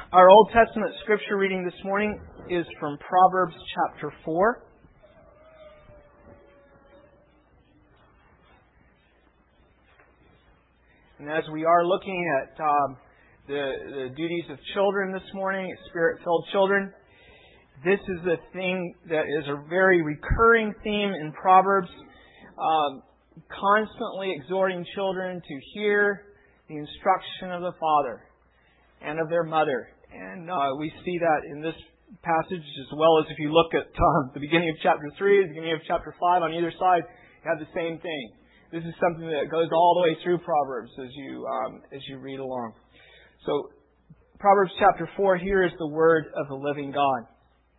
Our Old Testament scripture reading this morning is from Proverbs chapter 4. And as we are looking at the duties of children this morning, Spirit-filled children, this is a thing that is a very recurring theme in Proverbs, constantly exhorting children to hear the instruction of the father and of their mother. And we see that in this passage as well as if you look at the beginning of chapter 3, the beginning of chapter 5, on either side, you have the same thing. This is something that goes all the way through Proverbs as you read along. So, Proverbs chapter 4, here is the word of the living God.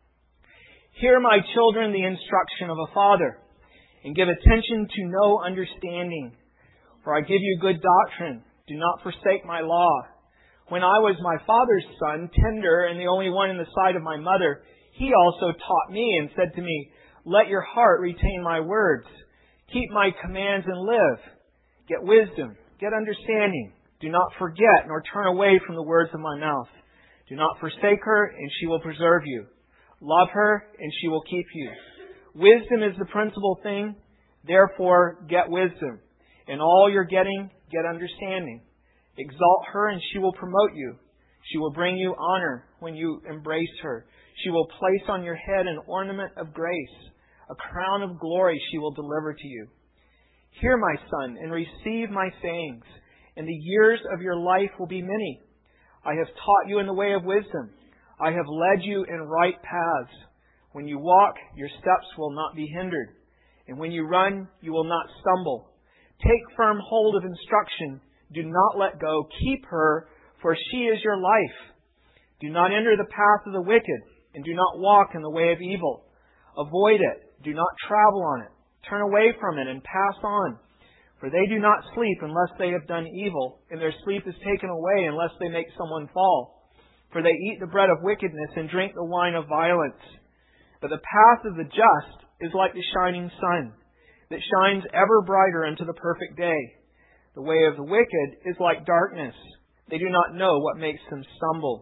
Hear, my children, the instruction of a father, and give attention to no understanding. For I give you good doctrine. Do not forsake my law. When I was my father's son, tender and the only one in the sight of my mother, he also taught me and said to me, let your heart retain my words. Keep my commands and live. Get wisdom. Get understanding. Do not forget nor turn away from the words of my mouth. Do not forsake her, and she will preserve you. Love her, and she will keep you. Wisdom is the principal thing. Therefore, get wisdom. In all you're getting, get understanding. Exalt her, and she will promote you. She will bring you honor when you embrace her. She will place on your head an ornament of grace. A crown of glory she will deliver to you. Hear, my son, and receive my sayings, and the years of your life will be many. I have taught you in the way of wisdom. I have led you in right paths. When you walk, your steps will not be hindered. And when you run, you will not stumble. Take firm hold of instruction. Do not let go. Keep her, for she is your life. Do not enter the path of the wicked, and do not walk in the way of evil. Avoid it. Do not travel on it. Turn away from it and pass on. For they do not sleep unless they have done evil, and their sleep is taken away unless they make someone fall. For they eat the bread of wickedness and drink the wine of violence. But the path of the just is like the shining sun, that shines ever brighter unto the perfect day. The way of the wicked is like darkness. They do not know what makes them stumble.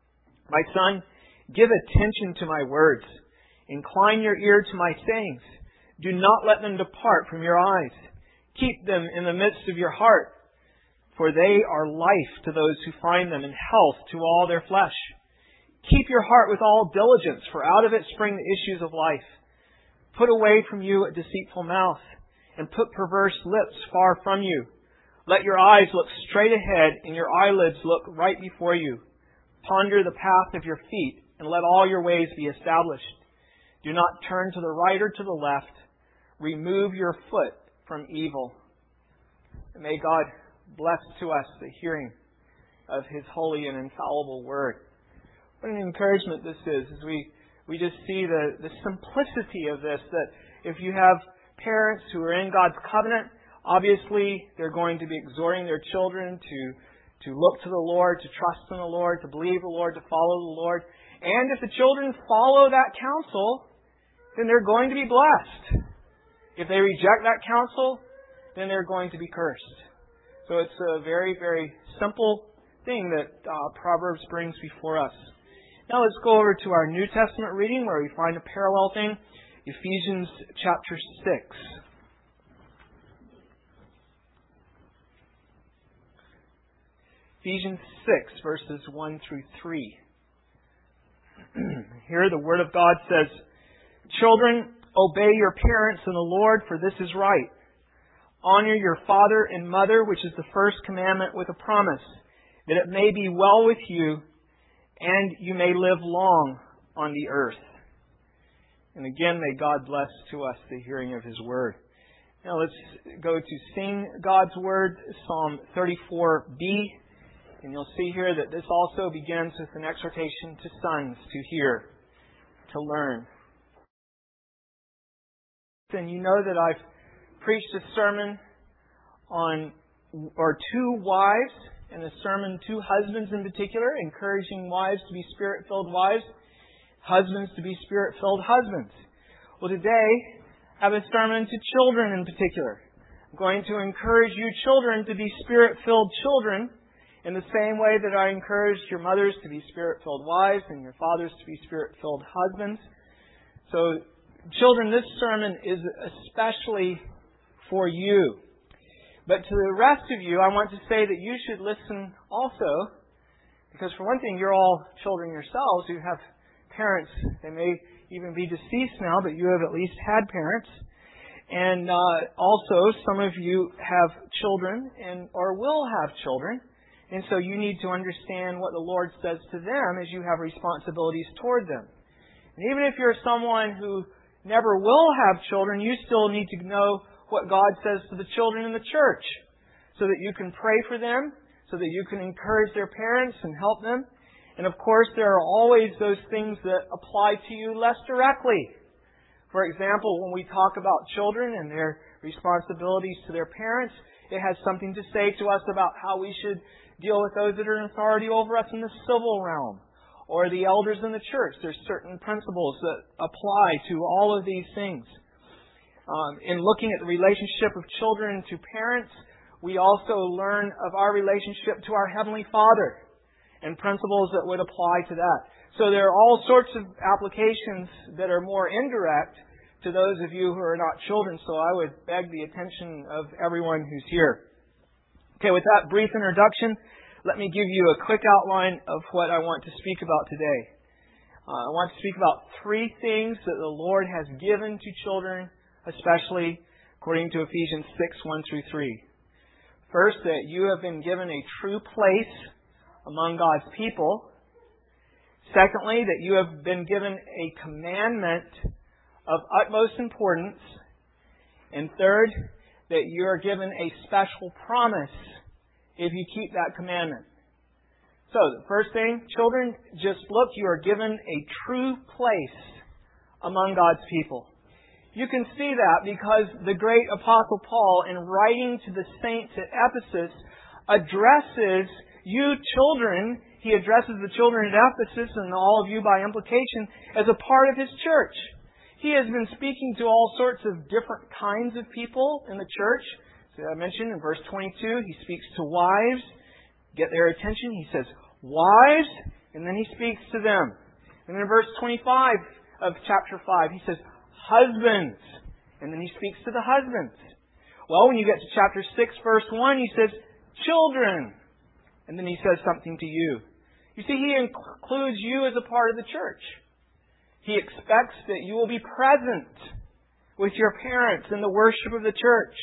My son, give attention to my words. Incline your ear to my sayings. Do not let them depart from your eyes. Keep them in the midst of your heart, for they are life to those who find them and health to all their flesh. Keep your heart with all diligence, for out of it spring the issues of life. Put away from you a deceitful mouth, and put perverse lips far from you. Let your eyes look straight ahead, and your eyelids look right before you. Ponder the path of your feet, and let all your ways be established. Do not turn to the right or to the left. Remove your foot from evil. And may God bless to us the hearing of His holy and infallible word. What an encouragement this is as we just see the simplicity of this, that if you have parents who are in God's covenant, obviously they're going to be exhorting their children to look to the Lord, to trust in the Lord, to believe the Lord, to follow the Lord. And if the children follow that counsel, then they're going to be blessed. If they reject that counsel, then they're going to be cursed. So it's a very, very simple thing that Proverbs brings before us. Now let's go over to our New Testament reading where we find a parallel thing. Ephesians chapter 6. Ephesians 6, verses 1 through 3. Here the Word of God says, children, obey your parents in the Lord, for this is right. Honor your father and mother, which is the first commandment with a promise, that it may be well with you, and you may live long on the earth. And again, may God bless to us the hearing of His Word. Now let's go to sing God's Word, Psalm 34b. And you'll see here that this also begins with an exhortation to sons to hear, to learn. And you know that I've preached a sermon on two wives, and a sermon to husbands in particular, encouraging wives to be Spirit-filled wives, husbands to be Spirit-filled husbands. Well, today I have a sermon to children in particular. I'm going to encourage you children to be Spirit-filled children In the same way that I encouraged your mothers to be Spirit-filled wives and your fathers to be Spirit-filled husbands. So, children, this sermon is especially for you. But to the rest of you, I want to say that you should listen also, because for one thing, you're all children yourselves. You have parents. They may even be deceased now, but you have at least had parents. And also, some of you have children or will have children. And so you need to understand what the Lord says to them as you have responsibilities toward them. And even if you're someone who never will have children, you still need to know what God says to the children in the church, so that you can pray for them, so that you can encourage their parents and help them. And of course, there are always those things that apply to you less directly. For example, when we talk about children and their responsibilities to their parents, it has something to say to us about how we should deal with those that are in authority over us in the civil realm, or the elders in the church. There's certain principles that apply to all of these things. In looking at the relationship of children to parents, we also learn of our relationship to our Heavenly Father and principles that would apply to that. So there are all sorts of applications that are more indirect to those of you who are not children. So I would beg the attention of everyone who's here. Okay, with that brief introduction, let me give you a quick outline of what I want to speak about today. I want to speak about 3 things that the Lord has given to children, especially according to Ephesians 6:1-3. First, that you have been given a true place among God's people. Secondly, that you have been given a commandment of utmost importance. And third, that you are given a special promise if you keep that commandment. So, the first thing, children, just look, you are given a true place among God's people. You can see that because the great Apostle Paul, in writing to the saints at Ephesus, addresses you children. He addresses the children at Ephesus and all of you by implication as a part of his church. He has been speaking to all sorts of different kinds of people in the church. So I mentioned in verse 22, he speaks to wives. Get their attention. He says, wives, and then he speaks to them. And then in verse 25 of chapter 5, he says, husbands. And then he speaks to the husbands. Well, when you get to chapter 6, verse 1, he says, children. And then he says something to you. You see, he includes you as a part of the church. He expects that you will be present with your parents in the worship of the church.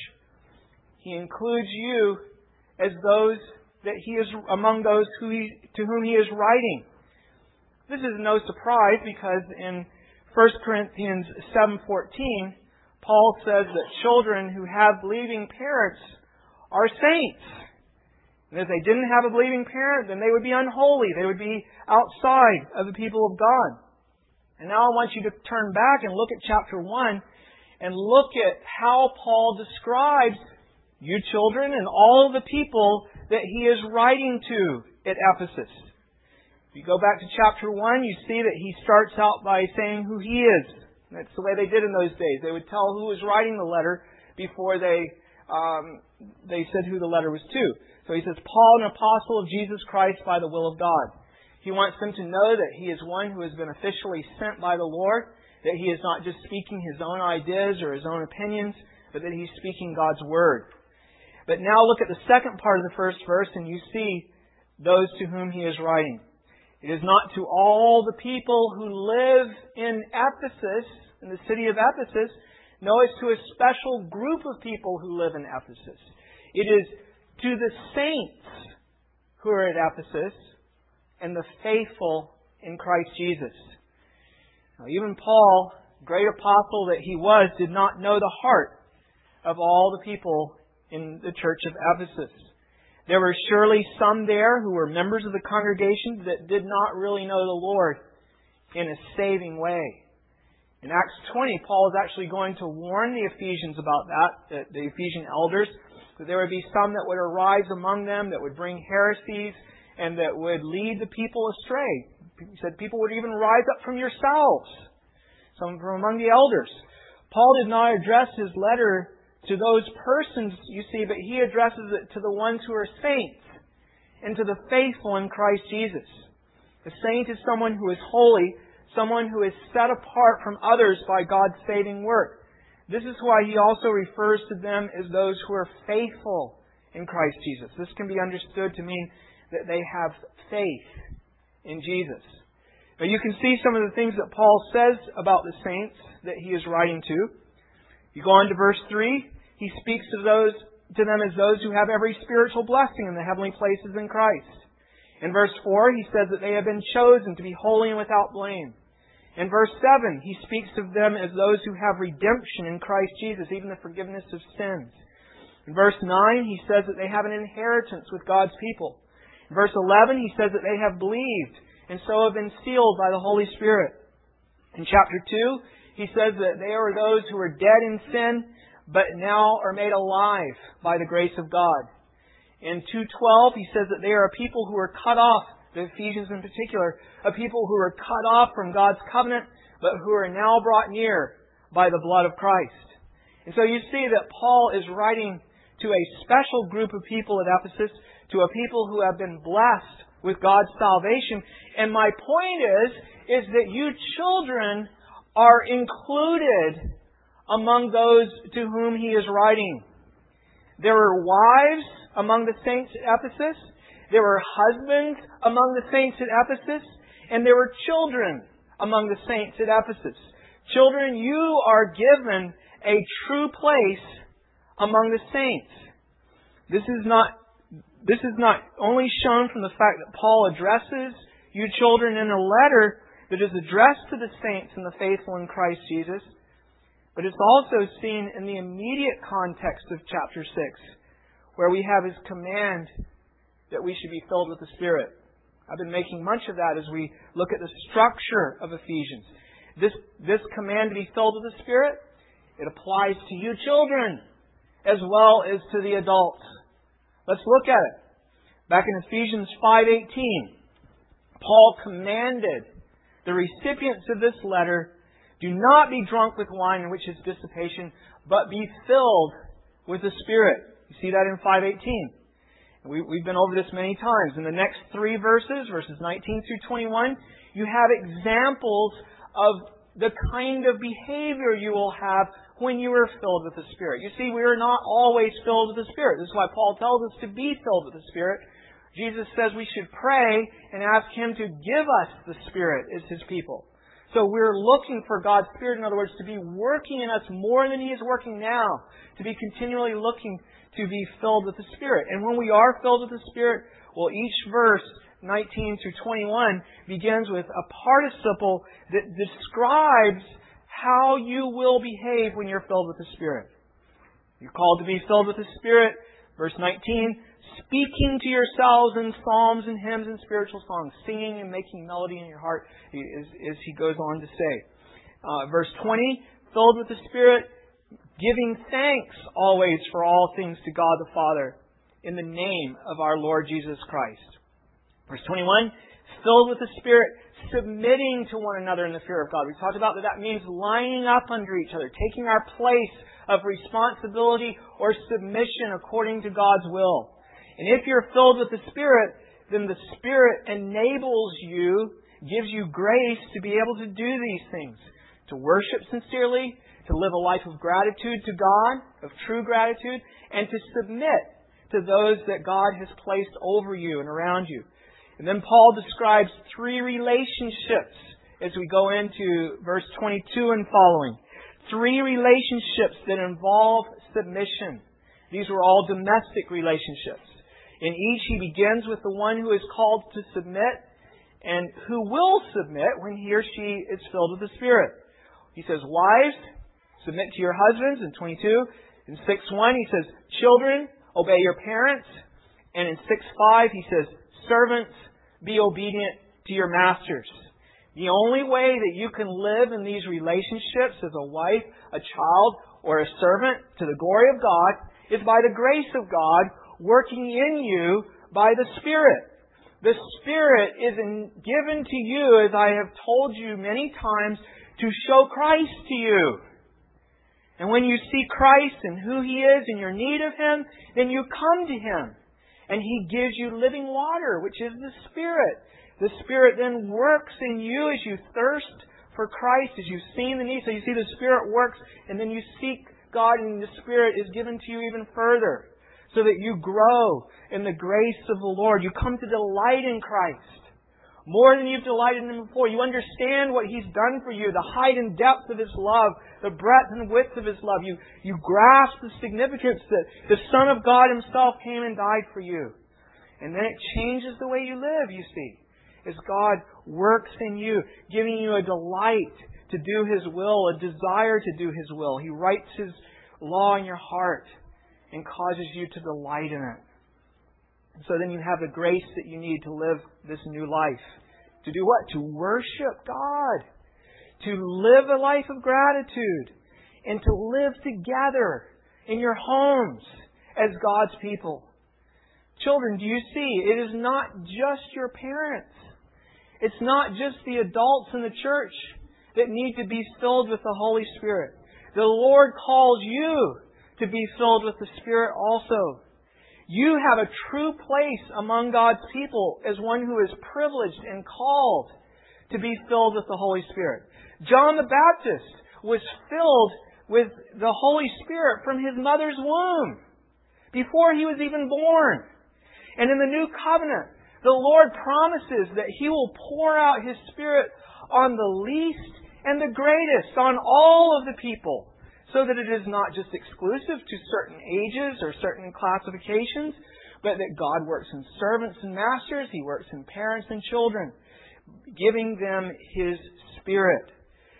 He includes you as those that he is among those to whom he is writing. This is no surprise because in 1 Corinthians 7:14, Paul says that children who have believing parents are saints. And if they didn't have a believing parent, then they would be unholy. They would be outside of the people of God. And now I want you to turn back and look at chapter 1 and look at how Paul describes you children and all of the people that he is writing to at Ephesus. If you go back to chapter 1, you see that he starts out by saying who he is. That's the way they did in those days. They would tell who was writing the letter before they said who the letter was to. So he says, Paul, an apostle of Jesus Christ by the will of God. He wants them to know that he is one who has been officially sent by the Lord, that he is not just speaking his own ideas or his own opinions, but that he's speaking God's Word. But now look at the second part of the first verse and you see those to whom he is writing. It is not to all the people who live in Ephesus, in the city of Ephesus. No, it's to a special group of people who live in Ephesus. It is to the saints who are at Ephesus and the faithful in Christ Jesus. Now, even Paul, great apostle that he was, did not know the heart of all the people in the church of Ephesus. There were surely some there who were members of the congregation that did not really know the Lord in a saving way. In Acts 20, Paul is actually going to warn the Ephesians about that, the Ephesian elders, that there would be some that would arise among them that would bring heresies and that would lead the people astray. He said people would even rise up from yourselves, some from among the elders. Paul did not address his letter to those persons, you see, but he addresses it to the ones who are saints. and to the faithful in Christ Jesus. A saint is someone who is holy, someone who is set apart from others by God's saving work. This is why he also refers to them as those who are faithful in Christ Jesus. This can be understood to mean that they have faith in Jesus. Now you can see some of the things that Paul says about the saints that he is writing to. You go on to verse 3, he speaks to them as those who have every spiritual blessing in the heavenly places in Christ. In verse 4, he says that they have been chosen to be holy and without blame. In verse 7, he speaks of them as those who have redemption in Christ Jesus, even the forgiveness of sins. In verse 9, he says that they have an inheritance with God's people. In verse 11, he says that they have believed and so have been sealed by the Holy Spirit. In chapter 2, he says that they are those who are dead in sin, but now are made alive by the grace of God. In 2:12, he says that they are a people who are cut off, the Ephesians in particular, a people who are cut off from God's covenant, but who are now brought near by the blood of Christ. And so you see that Paul is writing to a special group of people at Ephesus, to a people who have been blessed with God's salvation. And my point is that you children are included among those to whom he is writing. There were wives among the saints at Ephesus. There were husbands among the saints at Ephesus. And there were children among the saints at Ephesus. Children, you are given a true place among the saints. This is not only shown from the fact that Paul addresses you children in a letter that is addressed to the saints and the faithful in Christ Jesus, but it's also seen in the immediate context of chapter 6, where we have his command that we should be filled with the Spirit. I've been making much of that as we look at the structure of Ephesians. This command to be filled with the Spirit, it applies to you children as well as to the adults. Let's look at it. Back in Ephesians 5:18, Paul commanded the recipients of this letter, do not be drunk with wine in which is dissipation, but be filled with the Spirit. You see that in 5:18. We've been over this many times. In the next three verses 19 through 21, you have examples of the kind of behavior you will have when you are filled with the Spirit. You see, we are not always filled with the Spirit. This is why Paul tells us to be filled with the Spirit. Jesus says we should pray and ask Him to give us the Spirit as His people. So we're looking for God's Spirit, in other words, to be working in us more than He is working now, to be continually looking to be filled with the Spirit. And when we are filled with the Spirit, well, each verse, 19 through 21, begins with a participle that describes how you will behave when you're filled with the Spirit. You're called to be filled with the Spirit. Verse 19, speaking to yourselves in psalms and hymns and spiritual songs, singing and making melody in your heart, as he goes on to say. Verse 20, filled with the Spirit, giving thanks always for all things to God the Father in the name of our Lord Jesus Christ. Verse 21, filled with the Spirit, submitting to one another in the fear of God. We talked about that means lining up under each other, taking our place of responsibility or submission according to God's will. And if you're filled with the Spirit, then the Spirit enables you, gives you grace to be able to do these things. To worship sincerely, to live a life of gratitude to God, of true gratitude, and to submit to those that God has placed over you and around you. And then Paul describes three relationships as we go into verse 22 and following. Three relationships that involve submission. These were all domestic relationships. In each, he begins with the one who is called to submit and who will submit when he or she is filled with the Spirit. He says, wives, submit to your husbands in 22. In 6:1, he says, children, obey your parents. And in 6:5, he says, servants, be obedient to your masters. The only way that you can live in these relationships as a wife, a child, or a servant to the glory of God is by the grace of God working in you by the Spirit. The Spirit is given to you, as I have told you many times, to show Christ to you. And when you see Christ and who He is and your need of Him, then you come to Him. And He gives you living water, which is the Spirit. The Spirit then works in you as you thirst for Christ, as you've seen the need. So you see the Spirit works, and then you seek God, and the Spirit is given to you even further, so that you grow in the grace of the Lord. You come to delight in Christ more than you've delighted in Him before. You understand what He's done for you, the height and depth of His love, the breadth and width of His love. You grasp the significance that the Son of God Himself came and died for you. And then it changes the way you live, you see, as God works in you, giving you a delight to do His will, a desire to do His will. He writes His law in your heart and causes you to delight in it. So then you have the grace that you need to live this new life. To do what? To worship God. To live a life of gratitude. And to live together in your homes as God's people. Children, do you see? It is not just your parents. It's not just the adults in the church that need to be filled with the Holy Spirit. The Lord calls you to be filled with the Spirit also. You have a true place among God's people as one who is privileged and called to be filled with the Holy Spirit. John the Baptist was filled with the Holy Spirit from his mother's womb before he was even born. And in the New Covenant, the Lord promises that He will pour out His Spirit on the least and the greatest, on all of the people, so that it is not just exclusive to certain ages or certain classifications, but that God works in servants and masters. He works in parents and children, giving them His Spirit.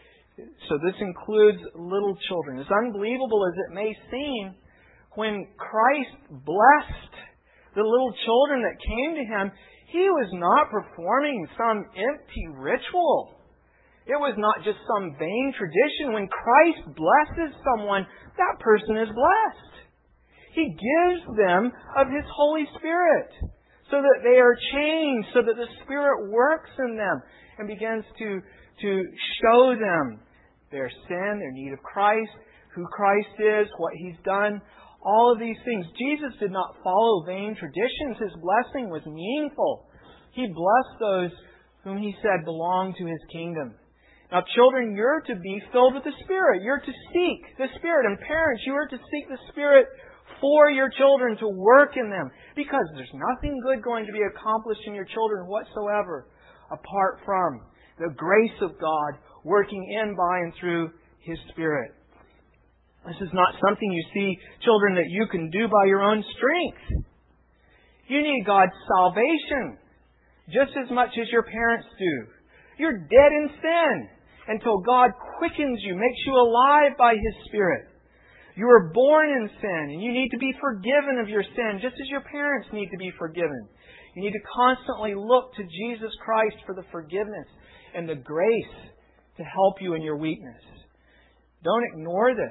So this includes little children. As unbelievable as it may seem, when Christ blessed the little children that came to Him, He was not performing some empty ritual. It was not just some vain tradition. When Christ blesses someone, that person is blessed. He gives them of His Holy Spirit so that they are changed, so that the Spirit works in them and begins to show them their sin, their need of Christ, who Christ is, what He's done, all of these things. Jesus did not follow vain traditions. His blessing was meaningful. He blessed those whom He said belonged to His kingdom. Now, children, you're to be filled with the Spirit. You're to seek the Spirit. And parents, you are to seek the Spirit for your children, to work in them. Because there's nothing good going to be accomplished in your children whatsoever apart from the grace of God working in, by, and through His Spirit. This is not something, you see, children, that you can do by your own strength. You need God's salvation just as much as your parents do. You're dead in sin until God quickens you, makes you alive by His Spirit. You were born in sin, and you need to be forgiven of your sin, just as your parents need to be forgiven. You need to constantly look to Jesus Christ for the forgiveness and the grace to help you in your weakness. Don't ignore this.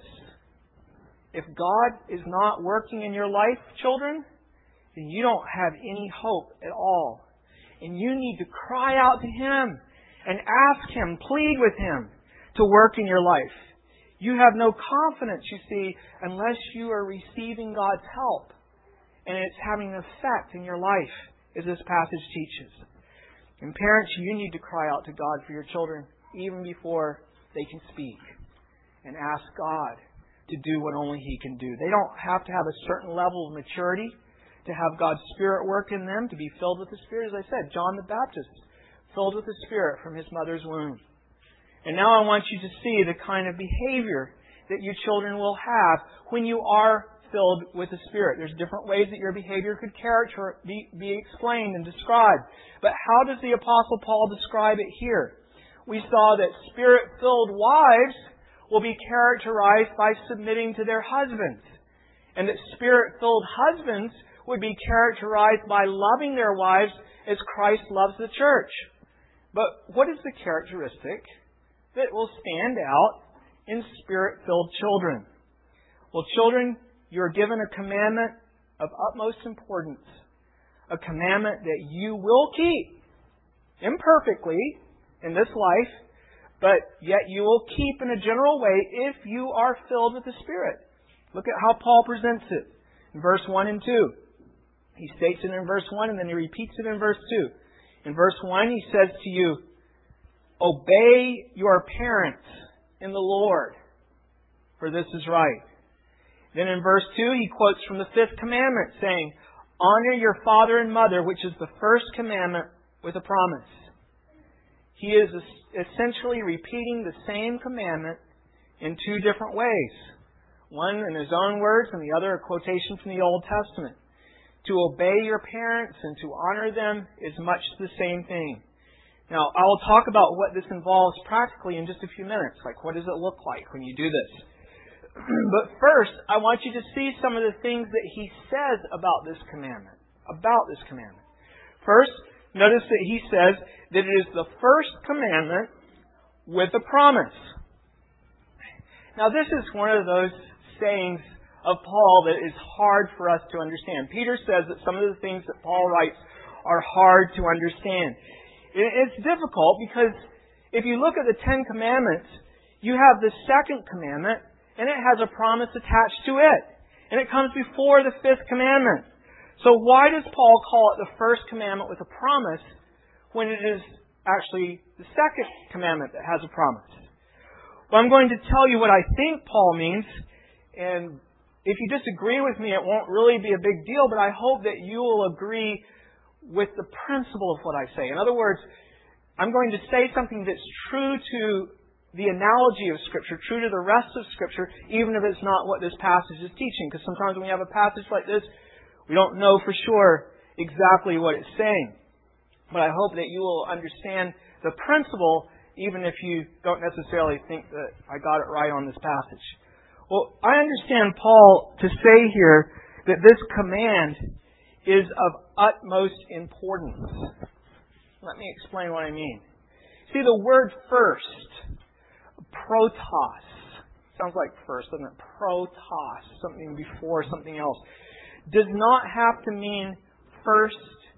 If God is not working in your life, children, then you don't have any hope at all. And you need to cry out to Him and ask Him, plead with Him to work in your life. You have no confidence, you see, unless you are receiving God's help. And it's having an effect in your life, as this passage teaches. And parents, you need to cry out to God for your children even before they can speak. And ask God to do what only He can do. They don't have to have a certain level of maturity to have God's Spirit work in them, to be filled with the Spirit. As I said, John the Baptist, filled with the Spirit from his mother's womb. And now I want you to see the kind of behavior that you children will have when you are filled with the Spirit. There's different ways that your behavior could be explained and described. But how does the Apostle Paul describe it here? We saw that Spirit-filled wives will be characterized by submitting to their husbands. And that Spirit-filled husbands would be characterized by loving their wives as Christ loves the church. But what is the characteristic that will stand out in Spirit-filled children? Well, children, you're given a commandment of utmost importance. A commandment that you will keep imperfectly in this life, but yet you will keep in a general way if you are filled with the Spirit. Look at how Paul presents it in verse 1 and 2. He states it in verse 1 and then he repeats it in verse 2. In verse 1 he says to you, obey your parents in the Lord, for this is right. Then in verse 2 he quotes from the 5th commandment saying, honor your father and mother, which is the first commandment with a promise. He is essentially repeating the same commandment in two different ways. One in his own words and the other a quotation from the Old Testament. To obey your parents and to honor them is much the same thing. Now, I will talk about what this involves practically in just a few minutes. Like, what does it look like when you do this? But first, I want you to see some of the things that he says about this commandment. First, notice that he says that it is the first commandment with a promise. Now, this is one of those sayings of Paul that is hard for us to understand. Peter says that some of the things that Paul writes are hard to understand. It's difficult because if you look at the 10 Commandments, you have the second commandment, and it has a promise attached to it. And it comes before the 5th commandment. So why does Paul call it the first commandment with a promise when it is actually the second commandment that has a promise? Well, I'm going to tell you what I think Paul means, and if you disagree with me, it won't really be a big deal, but I hope that you will agree with the principle of what I say. In other words, I'm going to say something that's true to the analogy of Scripture, true to the rest of Scripture, even if it's not what this passage is teaching. Because sometimes when we have a passage like this, we don't know for sure exactly what it's saying. But I hope that you will understand the principle, even if you don't necessarily think that I got it right on this passage. Well, I understand Paul to say here that this command is of utmost importance. Let me explain what I mean. See, the word first, protos, sounds like first, doesn't it? Protos, something before something else, does not have to mean first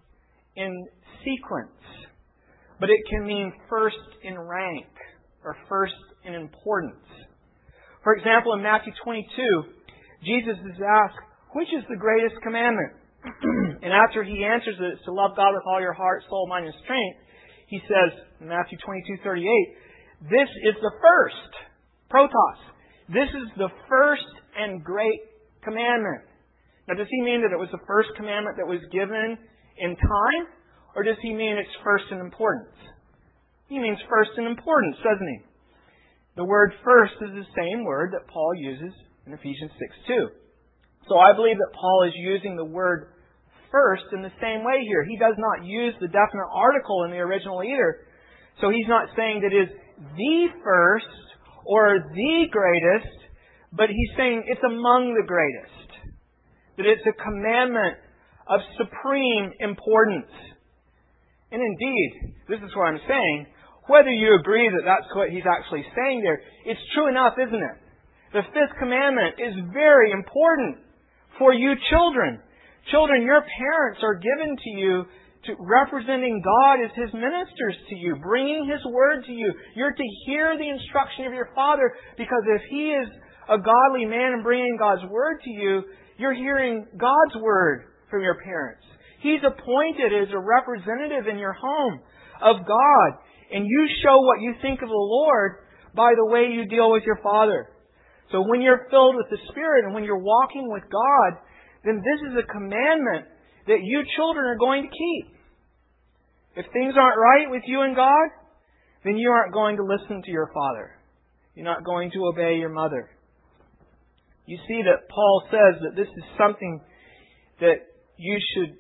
in sequence, but it can mean first in rank or first in importance. For example, in Matthew 22, Jesus is asked, which is the greatest commandment? And after he answers it, it's to love God with all your heart, soul, mind, and strength, he says in Matthew 22:38, this is the first, protos. This is the first and great commandment. Now, does he mean that it was the first commandment that was given in time? Or does he mean it's first in importance? He means first in importance, doesn't he? The word first is the same word that Paul uses in Ephesians 6:2. So I believe that Paul is using the word first in the same way here. He does not use the definite article in the original either. So he's not saying that it is the first or the greatest, but he's saying it's among the greatest. That it's a commandment of supreme importance. And indeed, this is what I'm saying, whether you agree that that's what he's actually saying there, it's true enough, isn't it? The 5th commandment is very important for you children. Children, your parents are given to you to representing God as His ministers to you, bringing His Word to you. You're to hear the instruction of your Father, because if He is a godly man and bringing God's Word to you, you're hearing God's Word from your parents. He's appointed as a representative in your home of God. And you show what you think of the Lord by the way you deal with your Father. So when you're filled with the Spirit and when you're walking with God, then this is a commandment that you children are going to keep. If things aren't right with you and God, then you aren't going to listen to your father. You're not going to obey your mother. You see that Paul says that this is something that you should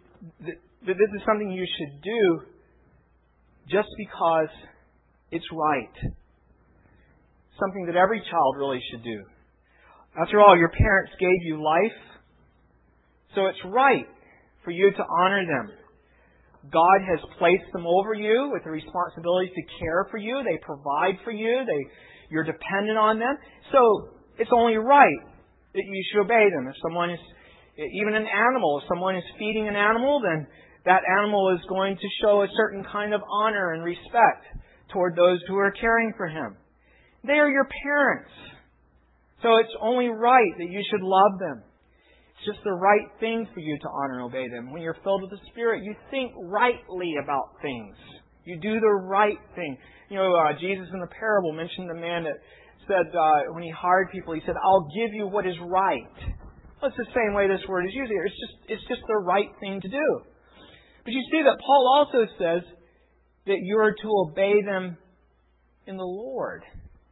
do just because it's right. Something that every child really should do. After all, your parents gave you life, so it's right for you to honor them. God has placed them over you with the responsibility to care for you. They provide for you. You're dependent on them. So it's only right that you should obey them. If someone is, even an animal, if someone is feeding an animal, then that animal is going to show a certain kind of honor and respect toward those who are caring for him. They are your parents. So it's only right that you should love them. It's just the right thing for you to honor and obey them. When you're filled with the Spirit, you think rightly about things. You do the right thing. Jesus in the parable mentioned the man that said, when he hired people, he said, I'll give you what is right. Well, it's the same way this word is used here. It's just the right thing to do. But you see that Paul also says that you are to obey them in the Lord.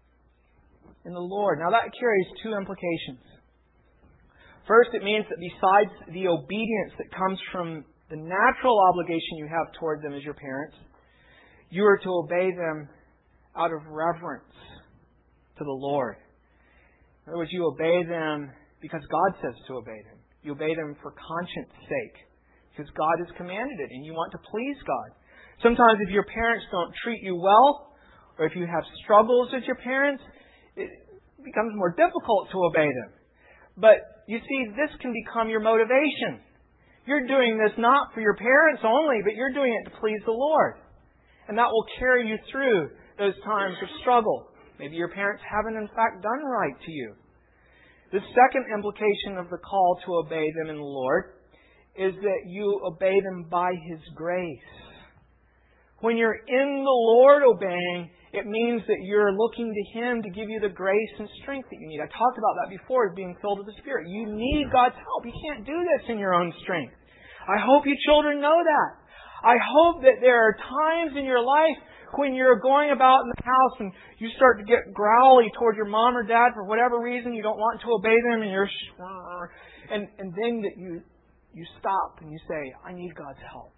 In the Lord. Now that carries two implications. First, it means that besides the obedience that comes from the natural obligation you have toward them as your parents, you are to obey them out of reverence to the Lord. In other words, you obey them because God says to obey them. You obey them for conscience sake, because God has commanded it and you want to please God. Sometimes if your parents don't treat you well, or if you have struggles with your parents, it becomes more difficult to obey them. But you see, this can become your motivation. You're doing this not for your parents only, but you're doing it to please the Lord. And that will carry you through those times of struggle. Maybe your parents haven't in fact done right to you. The second implication of the call to obey them in the Lord is that you obey them by His grace. When you're in the Lord obeying, it means that you're looking to Him to give you the grace and strength that you need. I talked about that before, being filled with the Spirit. You need God's help. You can't do this in your own strength. I hope you children know that. I hope that there are times in your life when you're going about in the house and you start to get growly toward your mom or dad for whatever reason, you don't want to obey them, and you're and then that you stop and you say, I need God's help.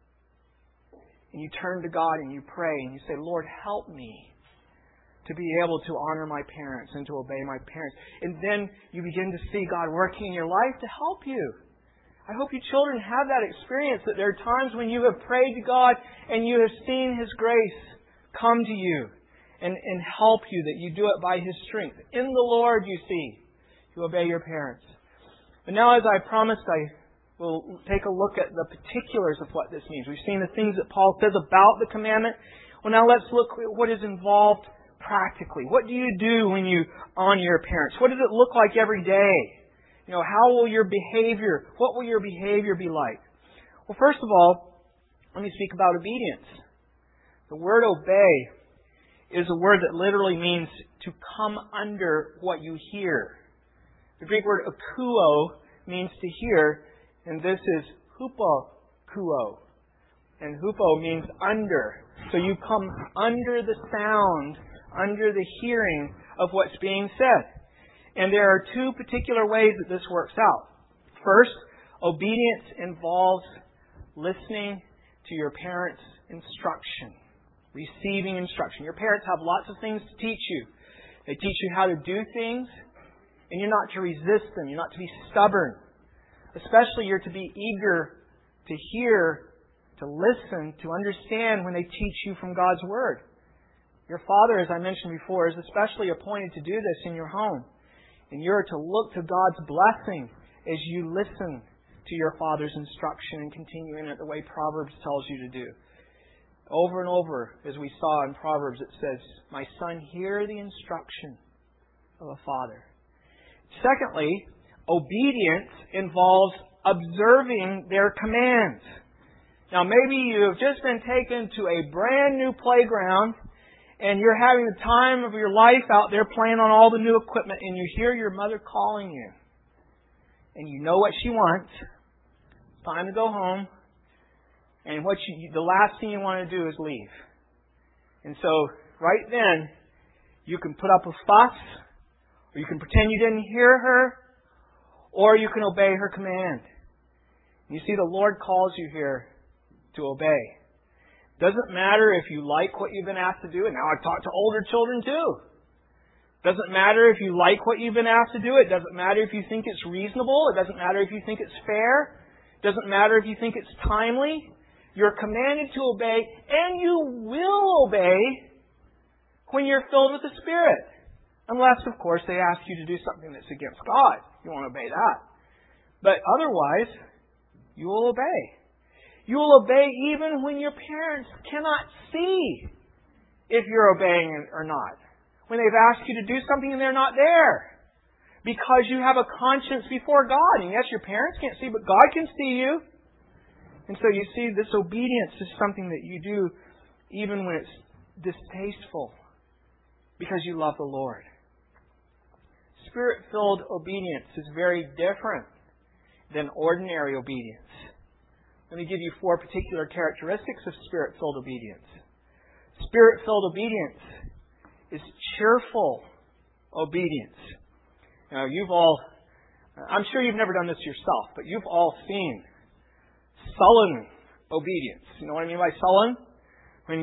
And you turn to God and you pray and you say, Lord, help me to be able to honor my parents and to obey my parents. And then you begin to see God working in your life to help you. I hope you children have that experience, that there are times when you have prayed to God and you have seen His grace come to you and help you, that you do it by His strength. In the Lord, you see, you obey your parents. But now, as I promised, we'll take a look at the particulars of what this means. We've seen the things that Paul says about the commandment. Well, now let's look at what is involved practically. What do you do when you honor your parents? What does it look like every day? How will your behavior, what will your behavior be like? Well, first of all, let me speak about obedience. The word obey is a word that literally means to come under what you hear. The Greek word akuo means to hear, and this is hupokuo. And hupo means under. So you come under the sound, under the hearing of what's being said. And there are two particular ways that this works out. First, obedience involves listening to your parents' instruction, receiving instruction. Your parents have lots of things to teach you. They teach you how to do things, and you're not to resist them. You're not to be stubborn. Especially, you're to be eager to hear, to listen, to understand when they teach you from God's Word. Your father, as I mentioned before, is especially appointed to do this in your home. And you're to look to God's blessing as you listen to your father's instruction and continue in it the way Proverbs tells you to do. Over and over, as we saw in Proverbs, it says, my son, hear the instruction of a father. Secondly, obedience involves observing their commands. Now, maybe you have just been taken to a brand new playground and you're having the time of your life out there playing on all the new equipment, and you hear your mother calling you. And you know what she wants. It's time to go home. And the last thing you want to do is leave. And so, right then, you can put up a fuss, or you can pretend you didn't hear her, or you can obey her command. And you see, the Lord calls you here to obey. Doesn't matter if you like what you've been asked to do. And now I've talked to older children too. Doesn't matter if you like what you've been asked to do. It doesn't matter if you think it's reasonable. It doesn't matter if you think it's fair. It doesn't matter if you think it's timely. You're commanded to obey, and you will obey when you're filled with the Spirit. Unless, of course, they ask you to do something that's against God. You won't obey that. But otherwise, you will obey. You will obey even when your parents cannot see if you're obeying or not. When they've asked you to do something and they're not there. because you have a conscience before God. And yes, your parents can't see, but God can see you. And so you see, this obedience is something that you do even when it's distasteful, because you love the Lord. Spirit-filled obedience is very different than ordinary obedience. Let me give you 4 particular characteristics of Spirit-filled obedience. Spirit-filled obedience is cheerful obedience. Now, I'm sure you've never done this yourself, but you've all seen sullen obedience. You know what I mean by sullen? When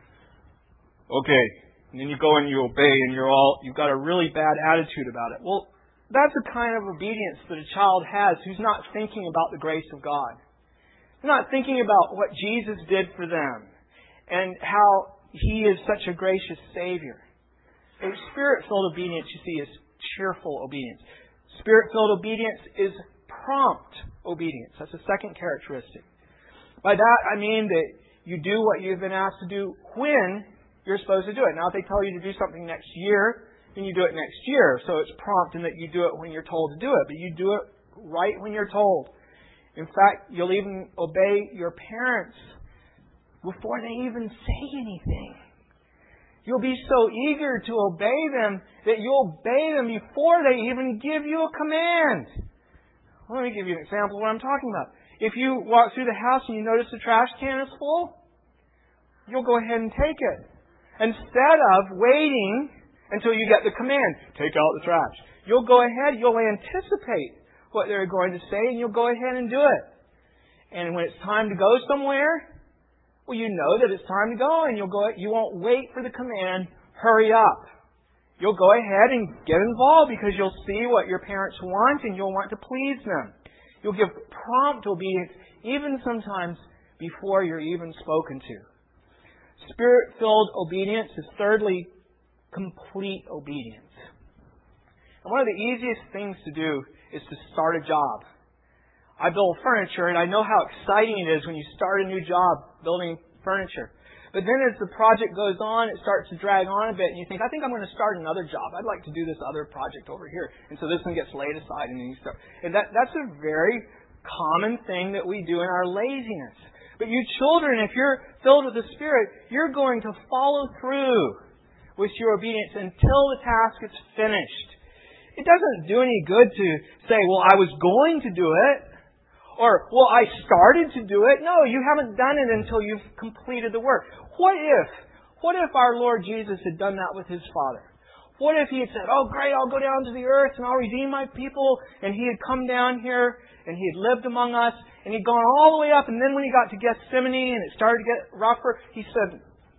okay, and then you go and you obey and you've got a really bad attitude about it. Well, that's the kind of obedience that a child has who's not thinking about the grace of God. They're not thinking about what Jesus did for them and how He is such a gracious Savior. So Spirit-filled obedience, you see, is cheerful obedience. Spirit-filled obedience is prompt obedience. That's the second characteristic. By that, I mean that you do what you've been asked to do when you're supposed to do it. Now, if they tell you to do something next year, then you do it next year. So it's prompt in that you do it when you're told to do it. But you do it right when you're told. In fact, you'll even obey your parents before they even say anything. You'll be so eager to obey them that you'll obey them before they even give you a command. Let me give you an example of what I'm talking about. If you walk through the house and you notice the trash can is full, you'll go ahead and take it. Instead of waiting until you get the command, take out the trash. You'll go ahead, you'll anticipate what they're going to say, and you'll go ahead and do it. And when it's time to go somewhere, well, you know that it's time to go, and you won't wait for the command, hurry up. You'll go ahead and get involved because you'll see what your parents want and you'll want to please them. You'll give prompt obedience, even sometimes before you're even spoken to. Spirit-filled obedience is thirdly complete obedience. And one of the easiest things to do is to start a job. I build furniture, and I know how exciting it is when you start a new job building furniture. But then as the project goes on, it starts to drag on a bit, and you think, I think I'm going to start another job. I'd like to do this other project over here. And so this one gets laid aside, and then you start. And that's a very common thing that we do in our laziness. But you children, if you're filled with the Spirit, you're going to follow through with your obedience until the task is finished. It doesn't do any good to say, well, I was going to do it. Or, well, I started to do it. No, you haven't done it until you've completed the work. What if our Lord Jesus had done that with His Father? What if He had said, oh, great, I'll go down to the earth and I'll redeem my people. And He had come down here and He had lived among us and He'd gone all the way up. And then when He got to Gethsemane and it started to get rougher, He said,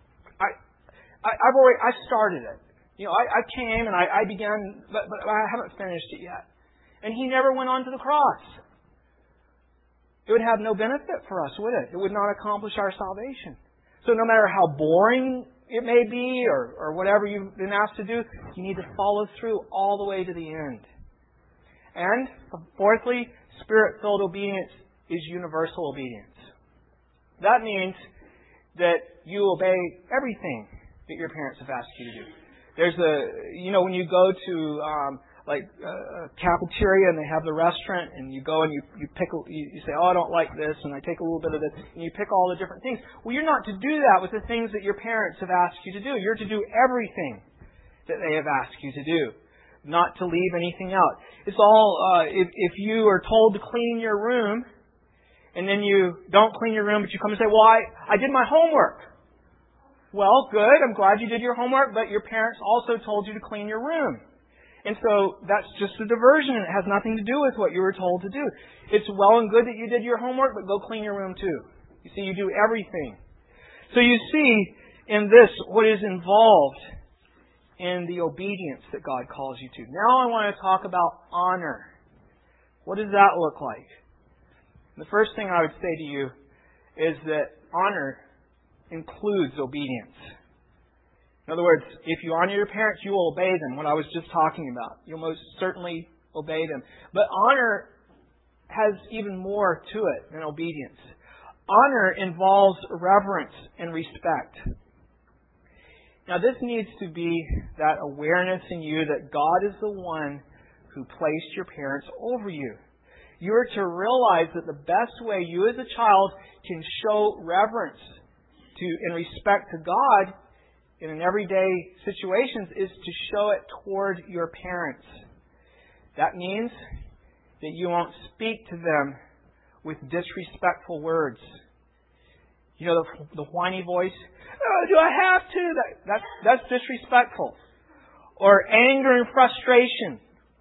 I started it. You know, I came and I began, but I haven't finished it yet. And He never went on to the cross. It would have no benefit for us, would it? It would not accomplish our salvation. So no matter how boring it may be or whatever you've been asked to do, you need to follow through all the way to the end. And fourthly, Spirit-filled obedience is universal obedience. That means that you obey everything that your parents have asked you to do. There's when you go to a cafeteria and they have the restaurant and you go and you say, oh, I don't like this and I take a little bit of this and you pick all the different things. Well, you're not to do that with the things that your parents have asked you to do. You're to do everything that they have asked you to do, not to leave anything out. It's all, if you are told to clean your room and then you don't clean your room but you come and say, well, I did my homework. Well, good, I'm glad you did your homework, but your parents also told you to clean your room. And so that's just a diversion. It has nothing to do with what you were told to do. It's well and good that you did your homework, but go clean your room too. You see, you do everything. So you see in this what is involved in the obedience that God calls you to. Now I want to talk about honor. What does that look like? The first thing I would say to you is that honor includes obedience. In other words, if you honor your parents, you will obey them, what I was just talking about. You'll most certainly obey them. But honor has even more to it than obedience. Honor involves reverence and respect. Now, this needs to be that awareness in you that God is the one who placed your parents over you. You are to realize that the best way you as a child can show reverence and respect to God in everyday situations is to show it toward your parents. That means that you won't speak to them with disrespectful words. You know, the whiny voice, "Oh, do I have to?" That's disrespectful. Or anger and frustration.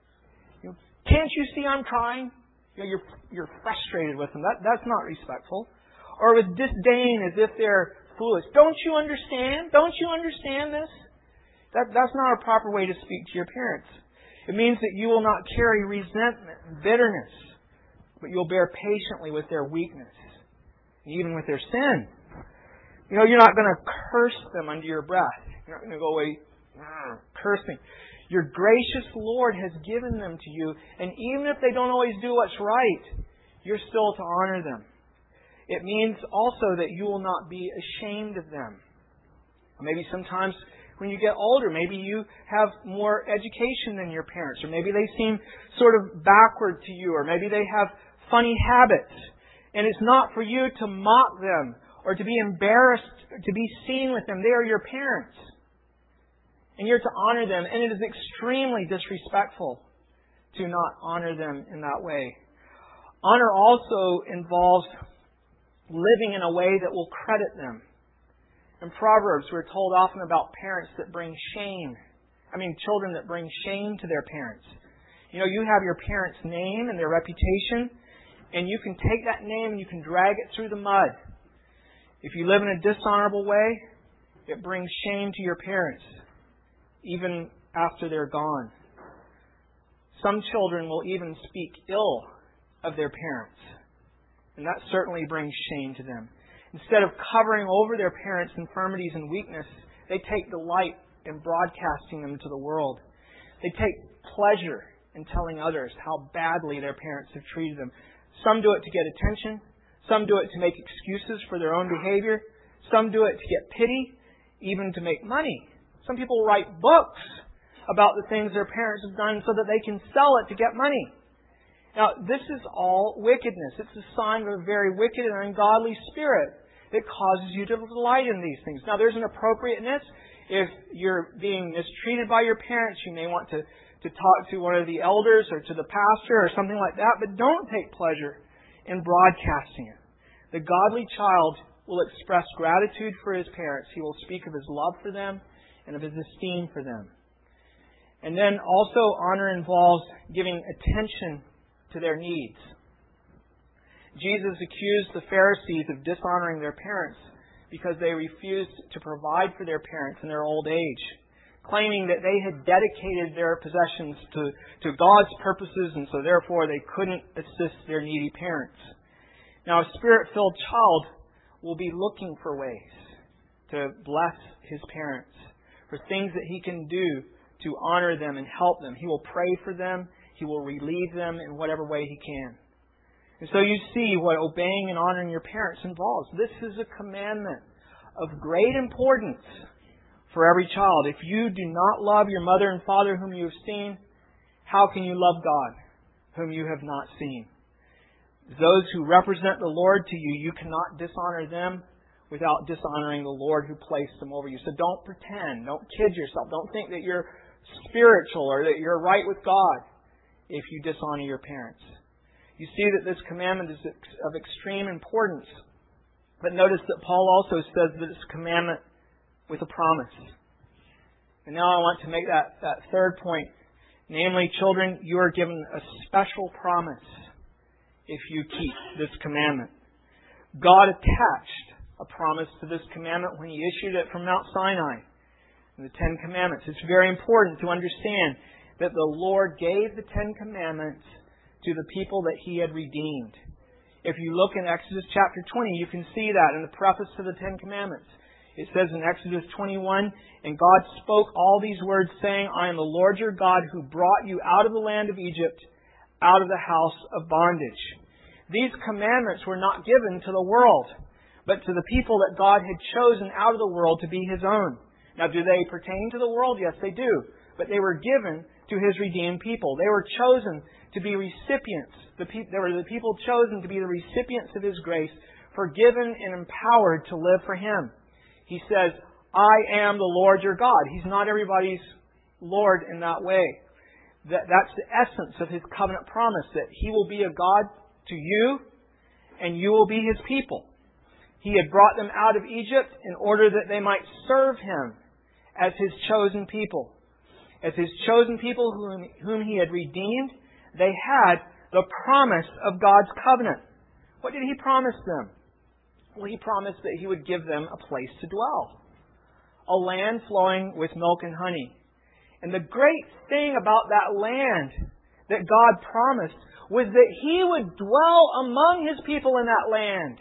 Can't you see I'm trying? You're frustrated with them. That's not respectful. Or with disdain as if they're foolish. Don't you understand? Don't you understand this? That's not a proper way to speak to your parents. It means that you will not carry resentment and bitterness, but you'll bear patiently with their weakness, even with their sin. You're not going to curse them under your breath. You're not going to go away cursing. Your gracious Lord has given them to you, and even if they don't always do what's right, you're still to honor them. It means also that you will not be ashamed of them. Maybe sometimes when you get older, maybe you have more education than your parents, or maybe they seem sort of backward to you, or maybe they have funny habits. And it's not for you to mock them or to be embarrassed to be seen with them. They are your parents. And you're to honor them. And it is extremely disrespectful to not honor them in that way. Honor also involves living in a way that will credit them. In Proverbs, we're told often about parents that bring shame. Children that bring shame to their parents. You have your parents' name and their reputation, and you can take that name and you can drag it through the mud. If you live in a dishonorable way, it brings shame to your parents, even after they're gone. Some children will even speak ill of their parents, and that certainly brings shame to them. Instead of covering over their parents' infirmities and weakness, they take delight in broadcasting them to the world. They take pleasure in telling others how badly their parents have treated them. Some do it to get attention. Some do it to make excuses for their own behavior. Some do it to get pity, even to make money. Some people write books about the things their parents have done so that they can sell it to get money. Now, this is all wickedness. It's a sign of a very wicked and ungodly spirit that causes you to delight in these things. Now, there's an appropriateness. If you're being mistreated by your parents, you may want to talk to one of the elders or to the pastor or something like that, but don't take pleasure in broadcasting it. The godly child will express gratitude for his parents. He will speak of his love for them and of his esteem for them. And then also honor involves giving attention to their needs. Jesus accused the Pharisees of dishonoring their parents because they refused to provide for their parents in their old age, claiming that they had dedicated their possessions to God's purposes, and so therefore they couldn't assist their needy parents. Now, a Spirit-filled child will be looking for ways to bless his parents, for things that he can do to honor them and help them. He will pray for them. He will relieve them in whatever way he can. And so you see what obeying and honoring your parents involves. This is a commandment of great importance for every child. If you do not love your mother and father whom you have seen, how can you love God whom you have not seen? Those who represent the Lord to you, you cannot dishonor them without dishonoring the Lord who placed them over you. So don't pretend. Don't kid yourself. Don't think that you're spiritual or that you're right with God if you dishonor your parents. You see that this commandment is of extreme importance. But notice that Paul also says that it's a commandment with a promise. And now I want to make that third point. Namely, children, you are given a special promise if you keep this commandment. God attached a promise to this commandment when He issued it from Mount Sinai in the Ten Commandments. It's very important to understand that the Lord gave the Ten Commandments to the people that He had redeemed. If you look in Exodus chapter 20, you can see that in the preface to the Ten Commandments. It says in Exodus 21, "And God spoke all these words, saying, I am the Lord your God who brought you out of the land of Egypt, out of the house of bondage." These commandments were not given to the world, but to the people that God had chosen out of the world to be His own. Now, do they pertain to the world? Yes, they do. But they were given to His redeemed people. They were chosen to be recipients. They were the people chosen to be the recipients of His grace, forgiven and empowered to live for Him. He says, I am the Lord your God. He's not everybody's Lord in that way. That's the essence of His covenant promise, that He will be a God to you and you will be His people. He had brought them out of Egypt in order that they might serve Him as His chosen people. As His chosen people whom He had redeemed, they had the promise of God's covenant. What did He promise them? Well, He promised that He would give them a place to dwell. A land flowing with milk and honey. And the great thing about that land that God promised was that He would dwell among His people in that land.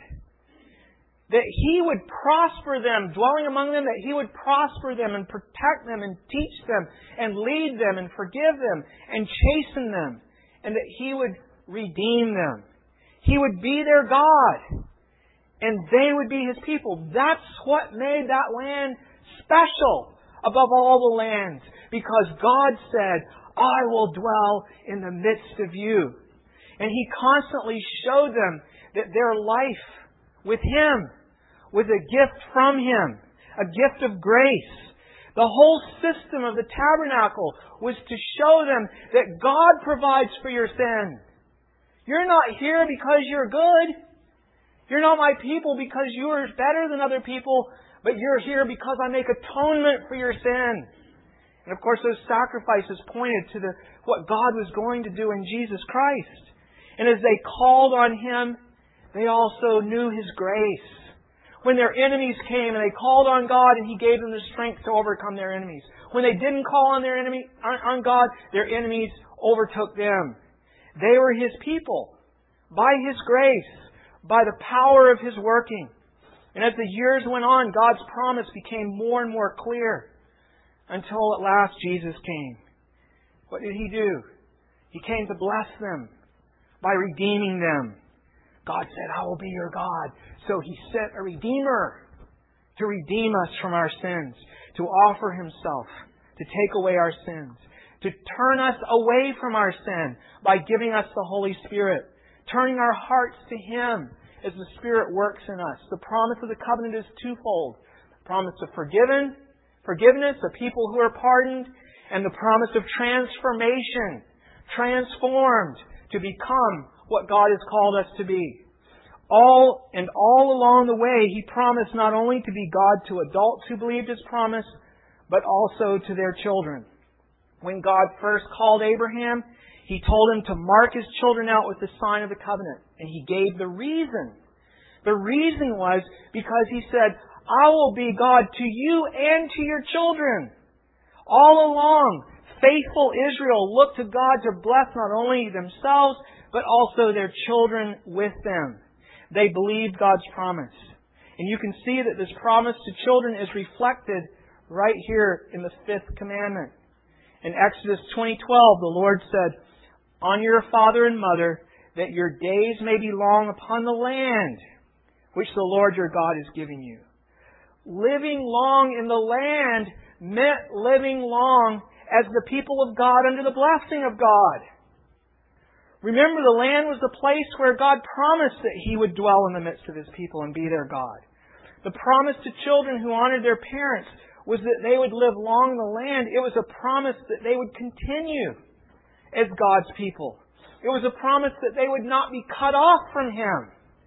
That He would prosper them, dwelling among them, that He would prosper them and protect them and teach them and lead them and forgive them and chasten them. And that He would redeem them. He would be their God. And they would be His people. That's what made that land special above all the lands. Because God said, I will dwell in the midst of you. And He constantly showed them that their life with Him was a gift from Him. A gift of grace. The whole system of the tabernacle was to show them that God provides for your sin. You're not here because you're good. You're not my people because you are better than other people, but you're here because I make atonement for your sin. And of course, those sacrifices pointed to what God was going to do in Jesus Christ. And as they called on Him, they also knew His grace. When their enemies came and they called on God and He gave them the strength to overcome their enemies. When they didn't call on on God, their enemies overtook them. They were His people by His grace, by the power of His working. And as the years went on, God's promise became more and more clear until at last Jesus came. What did He do? He came to bless them by redeeming them. God said, I will be your God. So He sent a Redeemer to redeem us from our sins, to offer Himself, to take away our sins, to turn us away from our sin by giving us the Holy Spirit, turning our hearts to Him as the Spirit works in us. The promise of the covenant is twofold. The promise of forgiveness, of people who are pardoned, and the promise of transformation, transformed to become what God has called us to be. All along the way, He promised not only to be God to adults who believed His promise, but also to their children. When God first called Abraham, He told him to mark his children out with the sign of the covenant. And He gave the reason. The reason was because He said, I will be God to you and to your children. All along, faithful Israel looked to God to bless not only themselves, but also their children with them. They believed God's promise. And you can see that this promise to children is reflected right here in the 5th commandment. In Exodus 20:12, the Lord said, honor your father and mother, that your days may be long upon the land which the Lord your God is giving you. Living long in the land meant living long as the people of God under the blessing of God. Remember, the land was the place where God promised that He would dwell in the midst of His people and be their God. The promise to children who honored their parents was that they would live long in the land. It was a promise that they would continue as God's people. It was a promise that they would not be cut off from Him,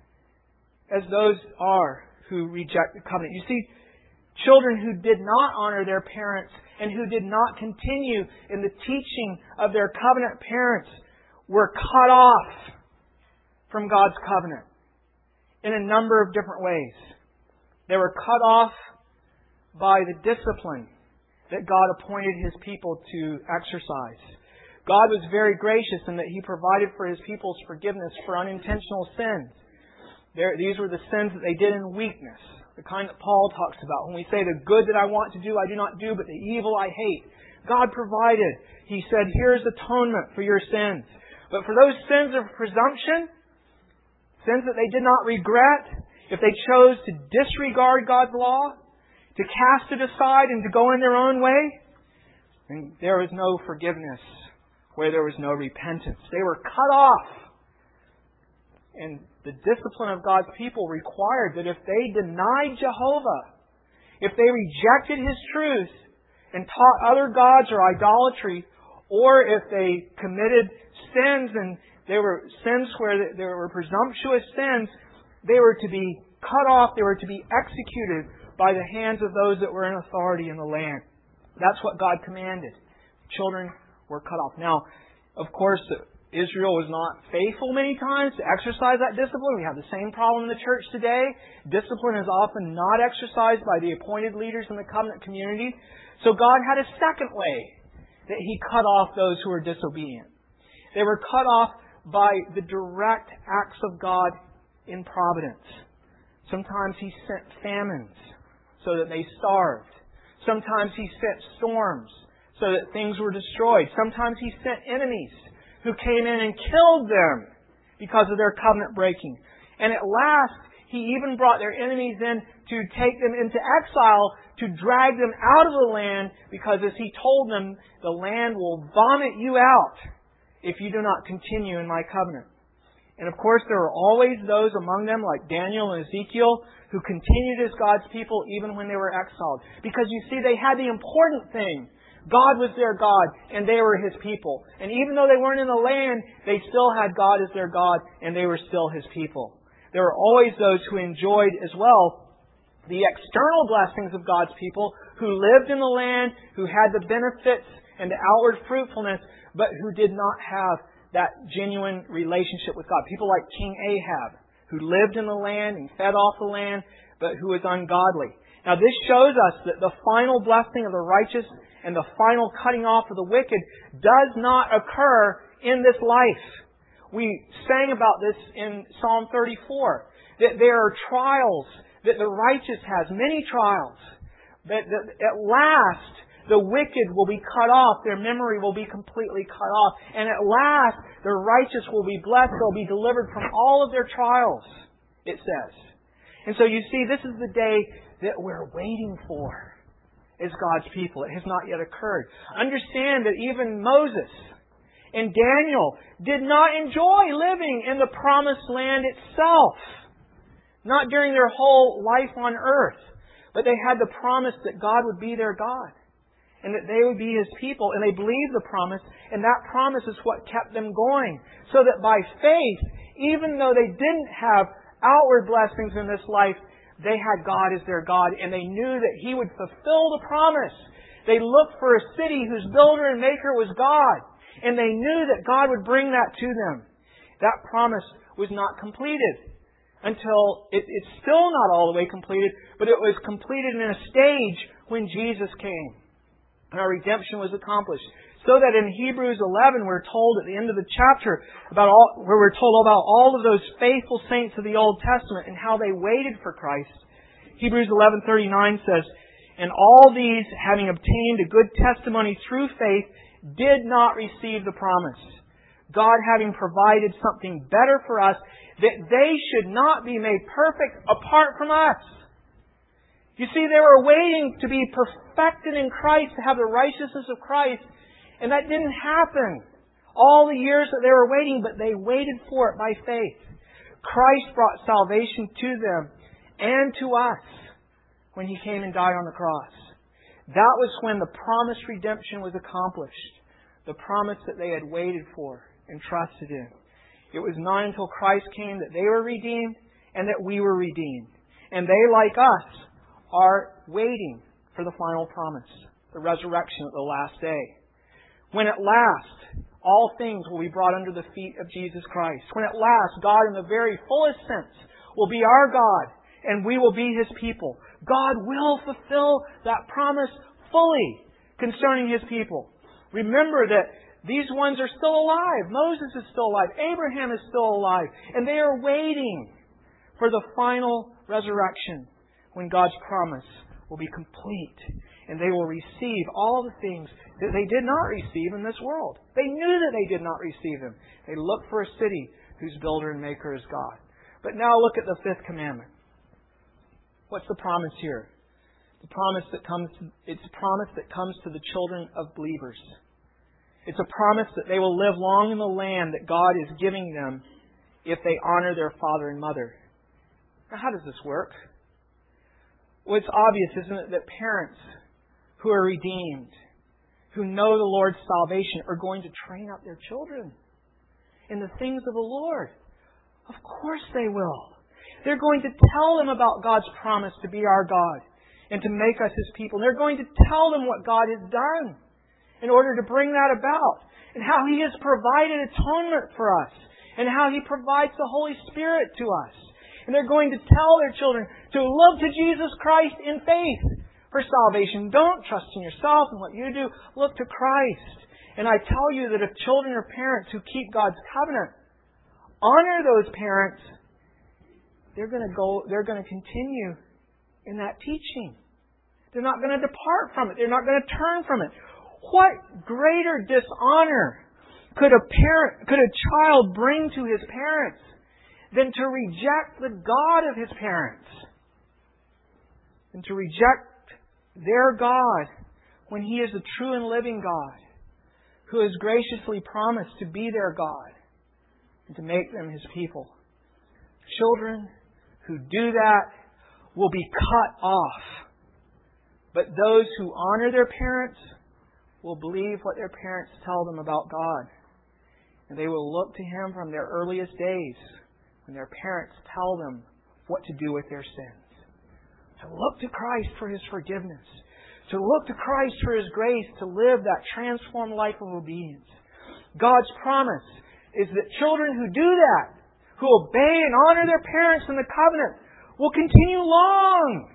as those are who reject the covenant. You see, children who did not honor their parents and who did not continue in the teaching of their covenant parents were cut off from God's covenant in a number of different ways. They were cut off by the discipline that God appointed His people to exercise. God was very gracious in that He provided for His people's forgiveness for unintentional sins. These were the sins that they did in weakness, the kind that Paul talks about. When we say the good that I want to do, I do not do, but the evil I hate. God provided. He said, here's atonement for your sins. But for those sins of presumption, sins that they did not regret, if they chose to disregard God's law, to cast it aside and to go in their own way, And there was no forgiveness where there was no repentance. They were cut off. And the discipline of God's people required that if they denied Jehovah, if they rejected His truth and taught other gods or idolatry, or if they committed sins and there were sins where there were presumptuous sins, they were to be cut off, they were to be executed by the hands of those that were in authority in the land. That's what God commanded. Children were cut off. Now, of course, Israel was not faithful many times to exercise that discipline. We have the same problem in the church today. Discipline is often not exercised by the appointed leaders in the covenant community. So God had a second way that He cut off those who were disobedient. They were cut off by the direct acts of God in providence. Sometimes He sent famines so that they starved. Sometimes He sent storms so that things were destroyed. Sometimes He sent enemies who came in and killed them because of their covenant breaking. And at last, He even brought their enemies in to take them into exile, to drag them out of the land, because as He told them, the land will vomit you out if you do not continue in My covenant. And of course, there were always those among them, like Daniel and Ezekiel, who continued as God's people even when they were exiled. Because you see, they had the important thing. God was their God, and they were His people. And even though they weren't in the land, they still had God as their God, and they were still His people. There were always those who enjoyed as well the external blessings of God's people, who lived in the land, who had the benefits and the outward fruitfulness, but who did not have that genuine relationship with God. People like King Ahab, who lived in the land and fed off the land, but who was ungodly. Now this shows us that the final blessing of the righteous and the final cutting off of the wicked does not occur in this life. We sang about this in Psalm 34, that there are trials, that the righteous has many trials, that at last the wicked will be cut off, their memory will be completely cut off, and at last the righteous will be blessed, they'll be delivered from all of their trials, it says. And so you see, this is the day that we're waiting for as God's people. It has not yet occurred. Understand that even Moses and Daniel did not enjoy living in the promised land itself. Not during their whole life on earth. But they had the promise that God would be their God. And that they would be His people. And they believed the promise. And that promise is what kept them going. So that by faith, even though they didn't have outward blessings in this life, they had God as their God, and they knew that He would fulfill the promise. They looked for a city whose builder and maker was God, and they knew that God would bring that to them. That promise was not completed until it's still not all the way completed, but it was completed in a stage when Jesus came. And our redemption was accomplished. So that in Hebrews 11, we're told at the end of the chapter where we're told about all of those faithful saints of the Old Testament and how they waited for Christ. Hebrews 11:39 says, "And all these, having obtained a good testimony through faith, did not receive the promise. God having provided something better for us, that they should not be made perfect apart from us." You see, they were waiting to be perfected in Christ, to have the righteousness of Christ. And that didn't happen all the years that they were waiting, but they waited for it by faith. Christ brought salvation to them and to us when He came and died on the cross. That was when the promised redemption was accomplished. The promise that they had waited for and trusted in. It was not until Christ came that they were redeemed and that we were redeemed. And they, like us, are waiting for the final promise, the resurrection at the last day. When at last all things will be brought under the feet of Jesus Christ. When at last God in the very fullest sense will be our God and we will be His people. God will fulfill that promise fully concerning His people. Remember that these ones are still alive. Moses is still alive. Abraham is still alive. And they are waiting for the final resurrection when God's promise will be complete. And they will receive all the things that they did not receive in this world. They knew that they did not receive them. They looked for a city whose builder and maker is God. But now look at the fifth commandment. What's the promise here? It's a promise that comes to the children of believers. It's a promise that they will live long in the land that God is giving them if they honor their father and mother. Now, how does this work? Well, it's obvious, isn't it, that parents who are redeemed, who know the Lord's salvation, are going to train up their children in the things of the Lord. Of course they will. They're going to tell them about God's promise to be our God and to make us His people. And they're going to tell them what God has done in order to bring that about, and how He has provided atonement for us, and how He provides the Holy Spirit to us. And they're going to tell their children to look to Jesus Christ in faith for salvation. Don't trust in yourself and what you do. Look to Christ. And I tell you that if children or parents who keep God's covenant honor those parents, they're going to continue in that teaching. They're not going to depart from it. They're not going to turn from it. What greater dishonor could a child bring to his parents than to reject the God of his parents? And to reject their God when He is the true and living God who has graciously promised to be their God and to make them His people. Children who do that will be cut off. But those who honor their parents will believe what their parents tell them about God. And they will look to Him from their earliest days when their parents tell them what to do with their sins. To look to Christ for His forgiveness. To look to Christ for His grace to live that transformed life of obedience. God's promise is that children who do that, who obey and honor their parents in the covenant, will continue long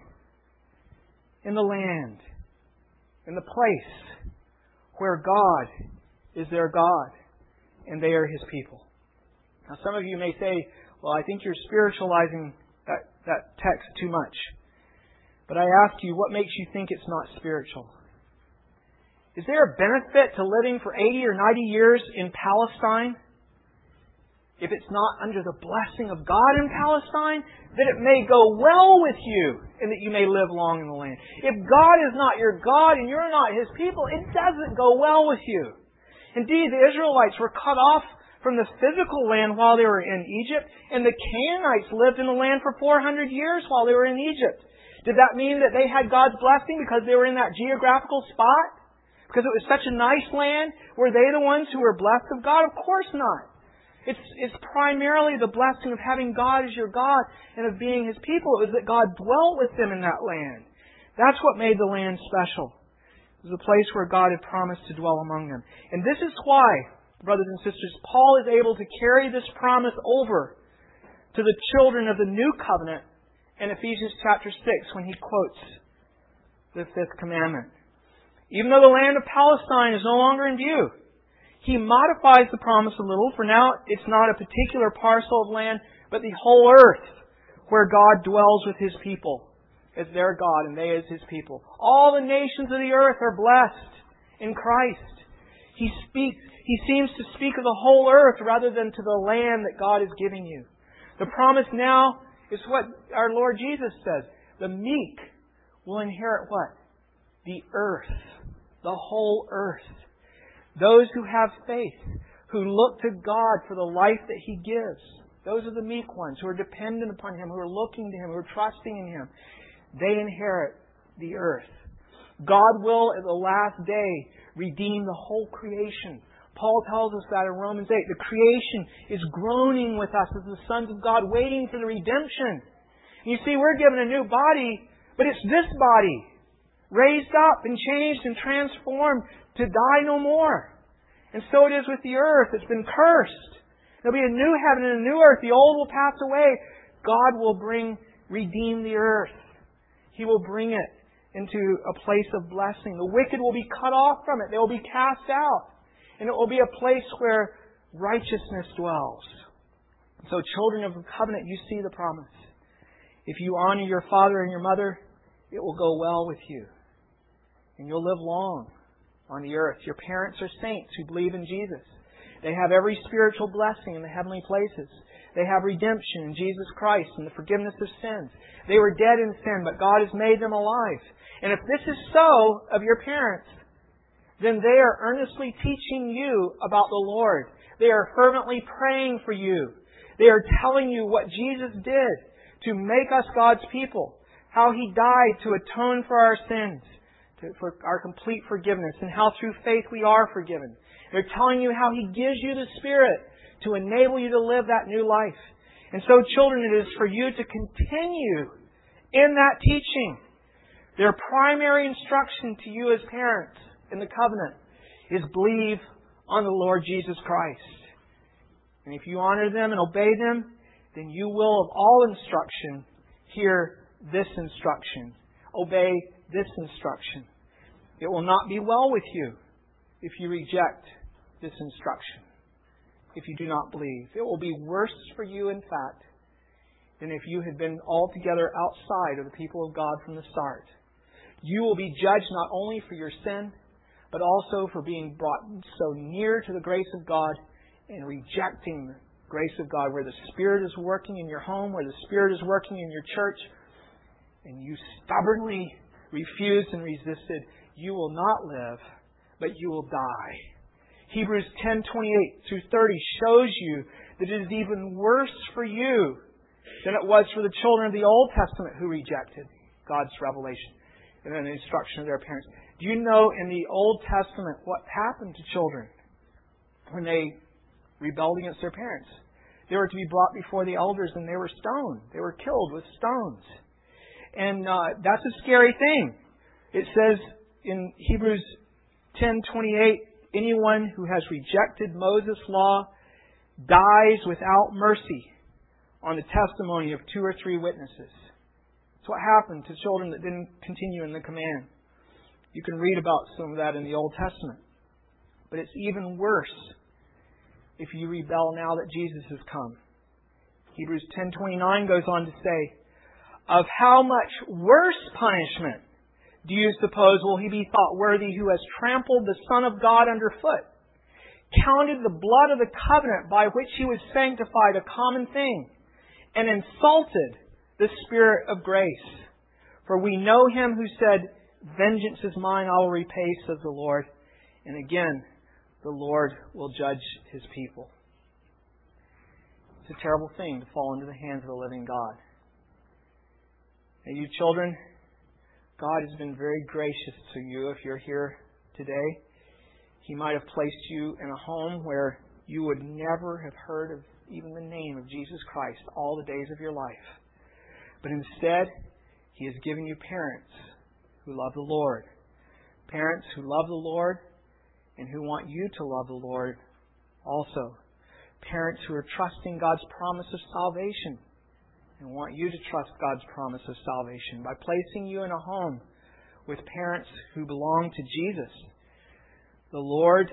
in the land, in the place where God is their God and they are His people. Now, some of you may say, well, I think you're spiritualizing that text too much. But I ask you, what makes you think it's not spiritual? Is there a benefit to living for 80 or 90 years in Palestine if it's not under the blessing of God in Palestine? That it may go well with you and that you may live long in the land. If God is not your God and you're not His people, it doesn't go well with you. Indeed, the Israelites were cut off from the physical land while they were in Egypt, and the Canaanites lived in the land for 400 years while they were in Egypt. Did that mean that they had God's blessing because they were in that geographical spot? Because it was such a nice land? Were they the ones who were blessed of God? Of course not. It's primarily the blessing of having God as your God and of being His people. It was that God dwelt with them in that land. That's what made the land special. It was a place where God had promised to dwell among them. And this is why, brothers and sisters, Paul is able to carry this promise over to the children of the new covenant in Ephesians chapter 6 when he quotes the fifth commandment. Even though the land of Palestine is no longer in view, he modifies the promise a little, for now it's not a particular parcel of land, but the whole earth where God dwells with His people as their God and they as His people. All the nations of the earth are blessed in Christ. He seems to speak of the whole earth rather than to the land that God is giving you. The promise now is what our Lord Jesus says. The meek will inherit what? The earth. The whole earth. Those who have faith, who look to God for the life that He gives. Those are the meek ones who are dependent upon Him, who are looking to Him, who are trusting in Him. They inherit the earth. God will, at the last day, redeem the whole creation. Paul tells us that in Romans 8. The creation is groaning with us as the sons of God, waiting for the redemption. You see, we're given a new body, but it's this body, raised up and changed and transformed to die no more. And so it is with the earth. It's been cursed. There'll be a new heaven and a new earth. The old will pass away. God will redeem the earth. He will bring it into a place of blessing. The wicked will be cut off from it. They will be cast out. And it will be a place where righteousness dwells. So children of the covenant, you see the promise. If you honor your father and your mother, it will go well with you. And you'll live long on the earth. Your parents are saints who believe in Jesus. They have every spiritual blessing in the heavenly places. They have redemption in Jesus Christ and the forgiveness of sins. They were dead in sin, but God has made them alive. And if this is so of your parents, then they are earnestly teaching you about the Lord. They are fervently praying for you. They are telling you what Jesus did to make us God's people, how He died to atone for our sins, for our complete forgiveness, and how through faith we are forgiven. They're telling you how He gives you the Spirit to enable you to live that new life. And so, children, it is for you to continue in that teaching. Their primary instruction to you as parents in the covenant is believe on the Lord Jesus Christ. And if you honor them and obey them, then you will, of all instruction, hear this instruction. Obey this instruction. It will not be well with you if you reject this instruction, if you do not believe. It will be worse for you, in fact, than if you had been altogether outside of the people of God from the start. You will be judged not only for your sin, but also for being brought so near to the grace of God and rejecting the grace of God, where the Spirit is working in your home, where the Spirit is working in your church, and you stubbornly refused and resisted. You will not live, but you will die. Hebrews 10:28-30 shows you that it is even worse for you than it was for the children of the Old Testament who rejected God's revelation and then the instruction of their parents. Do you know in the Old Testament what happened to children when they rebelled against their parents? They were to be brought before the elders and they were stoned. They were killed with stones. And that's a scary thing. It says in Hebrews 10:28, anyone who has rejected Moses' law dies without mercy on the testimony of 2 or 3 witnesses. It's what happened to children that didn't continue in the command. You can read about some of that in the Old Testament. But it's even worse if you rebel now that Jesus has come. Hebrews 10:29 goes on to say, of how much worse punishment do you suppose will he be thought worthy who has trampled the Son of God underfoot, counted the blood of the covenant by which he was sanctified a common thing, and insulted the Spirit of grace? For we know him who said, vengeance is mine, I will repay, says the Lord. And again, the Lord will judge His people. It's a terrible thing to fall into the hands of the living God. And you children, God has been very gracious to you if you're here today. He might have placed you in a home where you would never have heard of even the name of Jesus Christ all the days of your life. But instead, He has given you parents who love the Lord. Parents who love the Lord and who want you to love the Lord also. Parents who are trusting God's promise of salvation and want you to trust God's promise of salvation by placing you in a home with parents who belong to Jesus. The Lord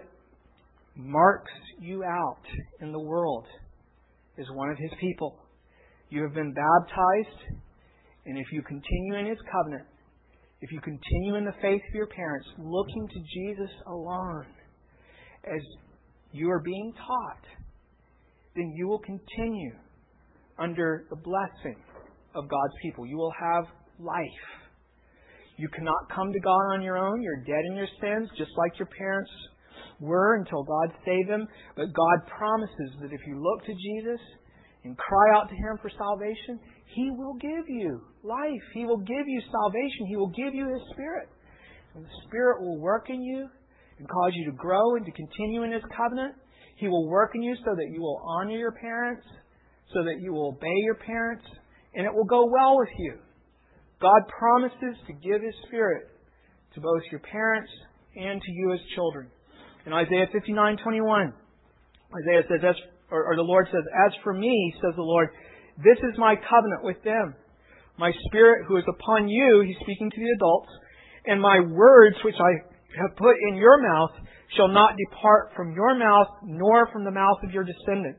marks you out in the world as one of His people. You have been baptized, and if you continue in His covenant, if you continue in the faith of your parents, looking to Jesus alone as you are being taught, then you will continue under the blessing of God's people. You will have life. You cannot come to God on your own. You're dead in your sins, just like your parents were until God saved them. But God promises that if you look to Jesus and cry out to Him for salvation, He will give you life. He will give you salvation. He will give you His Spirit. And the Spirit will work in you and cause you to grow and to continue in His covenant. He will work in you so that you will honor your parents, so that you will obey your parents, and it will go well with you. God promises to give His Spirit to both your parents and to you as children. In Isaiah 59:21, Isaiah says, the Lord says, as for me, says the Lord, this is my covenant with them. My Spirit who is upon you, He's speaking to the adults, and my words which I have put in your mouth shall not depart from your mouth, nor from the mouth of your descendants,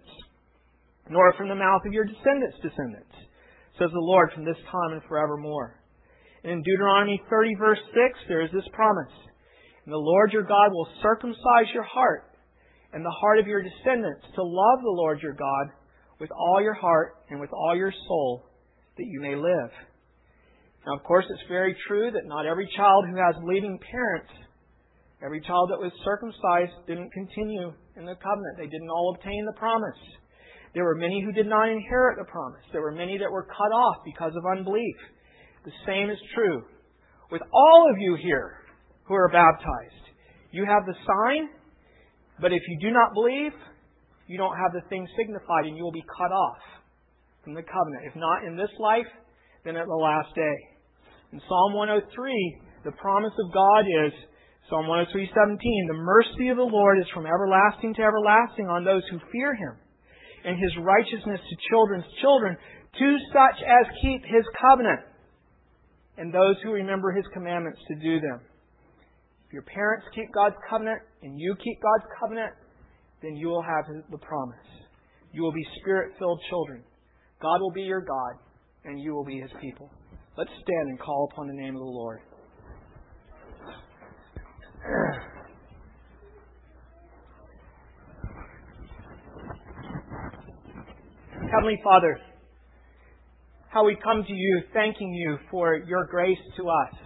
nor from the mouth of your descendants' descendants, says the Lord, from this time and forevermore. And in Deuteronomy 30 verse 6, there is this promise. And the Lord your God will circumcise your heart and the heart of your descendants to love the Lord your God with all your heart and with all your soul, that you may live. Now, of course, it's very true that not every child who has believing parents, every child that was circumcised, didn't continue in the covenant. They didn't all obtain the promise. There were many who did not inherit the promise. There were many that were cut off because of unbelief. The same is true with all of you here who are baptized. You have the sign, but if you do not believe, you don't have the thing signified, and you will be cut off from the covenant. If not in this life, then at the last day. In Psalm 103, the promise of God is, Psalm 103:17, the mercy of the Lord is from everlasting to everlasting on those who fear Him, and His righteousness to children's children, to such as keep His covenant, and those who remember His commandments to do them. If your parents keep God's covenant, and you keep God's covenant, then you will have the promise. You will be Spirit-filled children. God will be your God, and you will be His people. Let's stand and call upon the name of the Lord. Heavenly Father, how we come to You, thanking You for Your grace to us